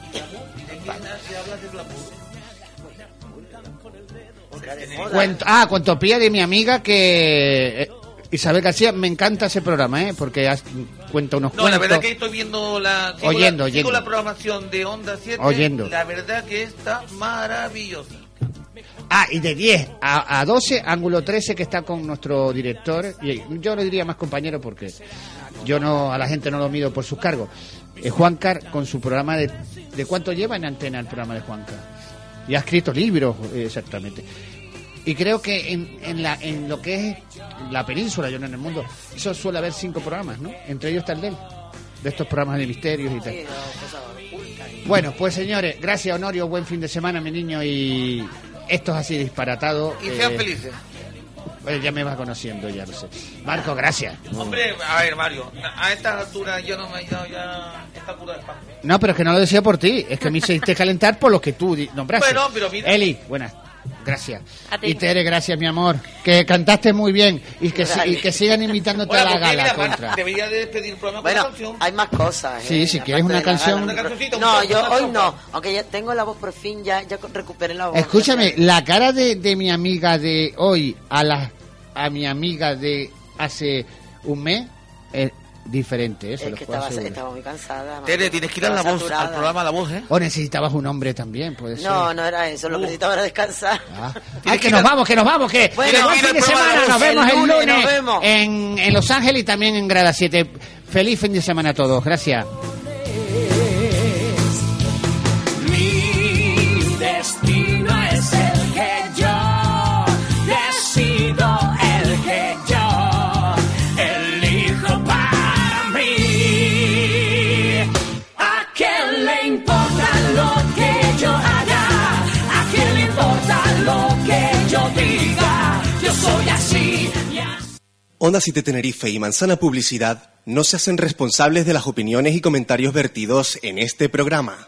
Cuento, ah, Cuentopía de mi amiga que... eh, Isabel García, me encanta ese programa, ¿eh? Porque has- cuenta unos No, la cuentos. verdad que estoy viendo la... sigo Oyendo, la, sigo oyendo. la programación de Onda siete. Oyendo. La verdad que está maravillosa. Ah, y de diez a, a doce, Ángulo trece, que está con nuestro director, y yo le diría más compañero porque yo no a la gente no lo mido por sus cargos. Eh, Juancar, con su programa de... ¿De cuánto lleva en antena el programa de Juancar? Y ha escrito libros, eh, exactamente. Y creo que en, en, la, en lo que es la península, yo no en el mundo, eso suele haber cinco programas, ¿no? Entre ellos está el de él, de estos programas de misterios y tal. Bueno, pues señores, gracias, Honorio, buen fin de semana, mi niño, y esto es así disparatado. Y sean eh, felices. Pues ya me vas conociendo, ya lo sé. Marco, gracias. Hombre, a ver, Mario, a estas alturas yo no me he dado ya esta cura de espanto. No, pero es que no lo decía por ti, es que me hiciste calentar por lo que tú di- nombraste. Bueno, pero mira. Eli, buenas. Gracias. A ti. Y Tere, gracias, mi amor. Que cantaste muy bien y que, si- y que sigan invitándote Bueno, a la porque, gala. mira, Contra. debería de despedir el programa con Bueno, una canción. hay más cosas. ¿eh? Sí, si quieres una Aparte de la canción. gala. Una cancioncita, un No, toque, yo una hoy sopa. no. Aunque ya tengo la voz por fin, ya, ya recuperé la voz. Escúchame, la cara de, de mi amiga de hoy a la a mi amiga de hace un mes es diferente, eso Es lo que puedo estaba, asegurar. estaba muy cansada. Tere, tienes que dar la Estaba voz saturada. al programa, la voz, ¿eh? O necesitabas un hombre también, puede ser. No, no era eso. Lo que necesitaba era descansar. Ah. Ay, que nos vamos, que nos vamos, que, Bueno, que buen mira fin de el programa semana, de nos el vemos el lunes, lunes nos vemos. En, en Los Ángeles y también en Grada siete. Feliz fin de semana a todos, gracias. Mi destino es el que yo decido, el que yo elijo para mí. Onda siete Tenerife y Manzana Publicidad no se hacen responsables de las opiniones y comentarios vertidos en este programa.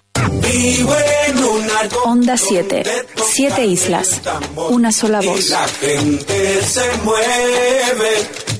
Onda siete, siete islas, una sola voz. La gente se mueve.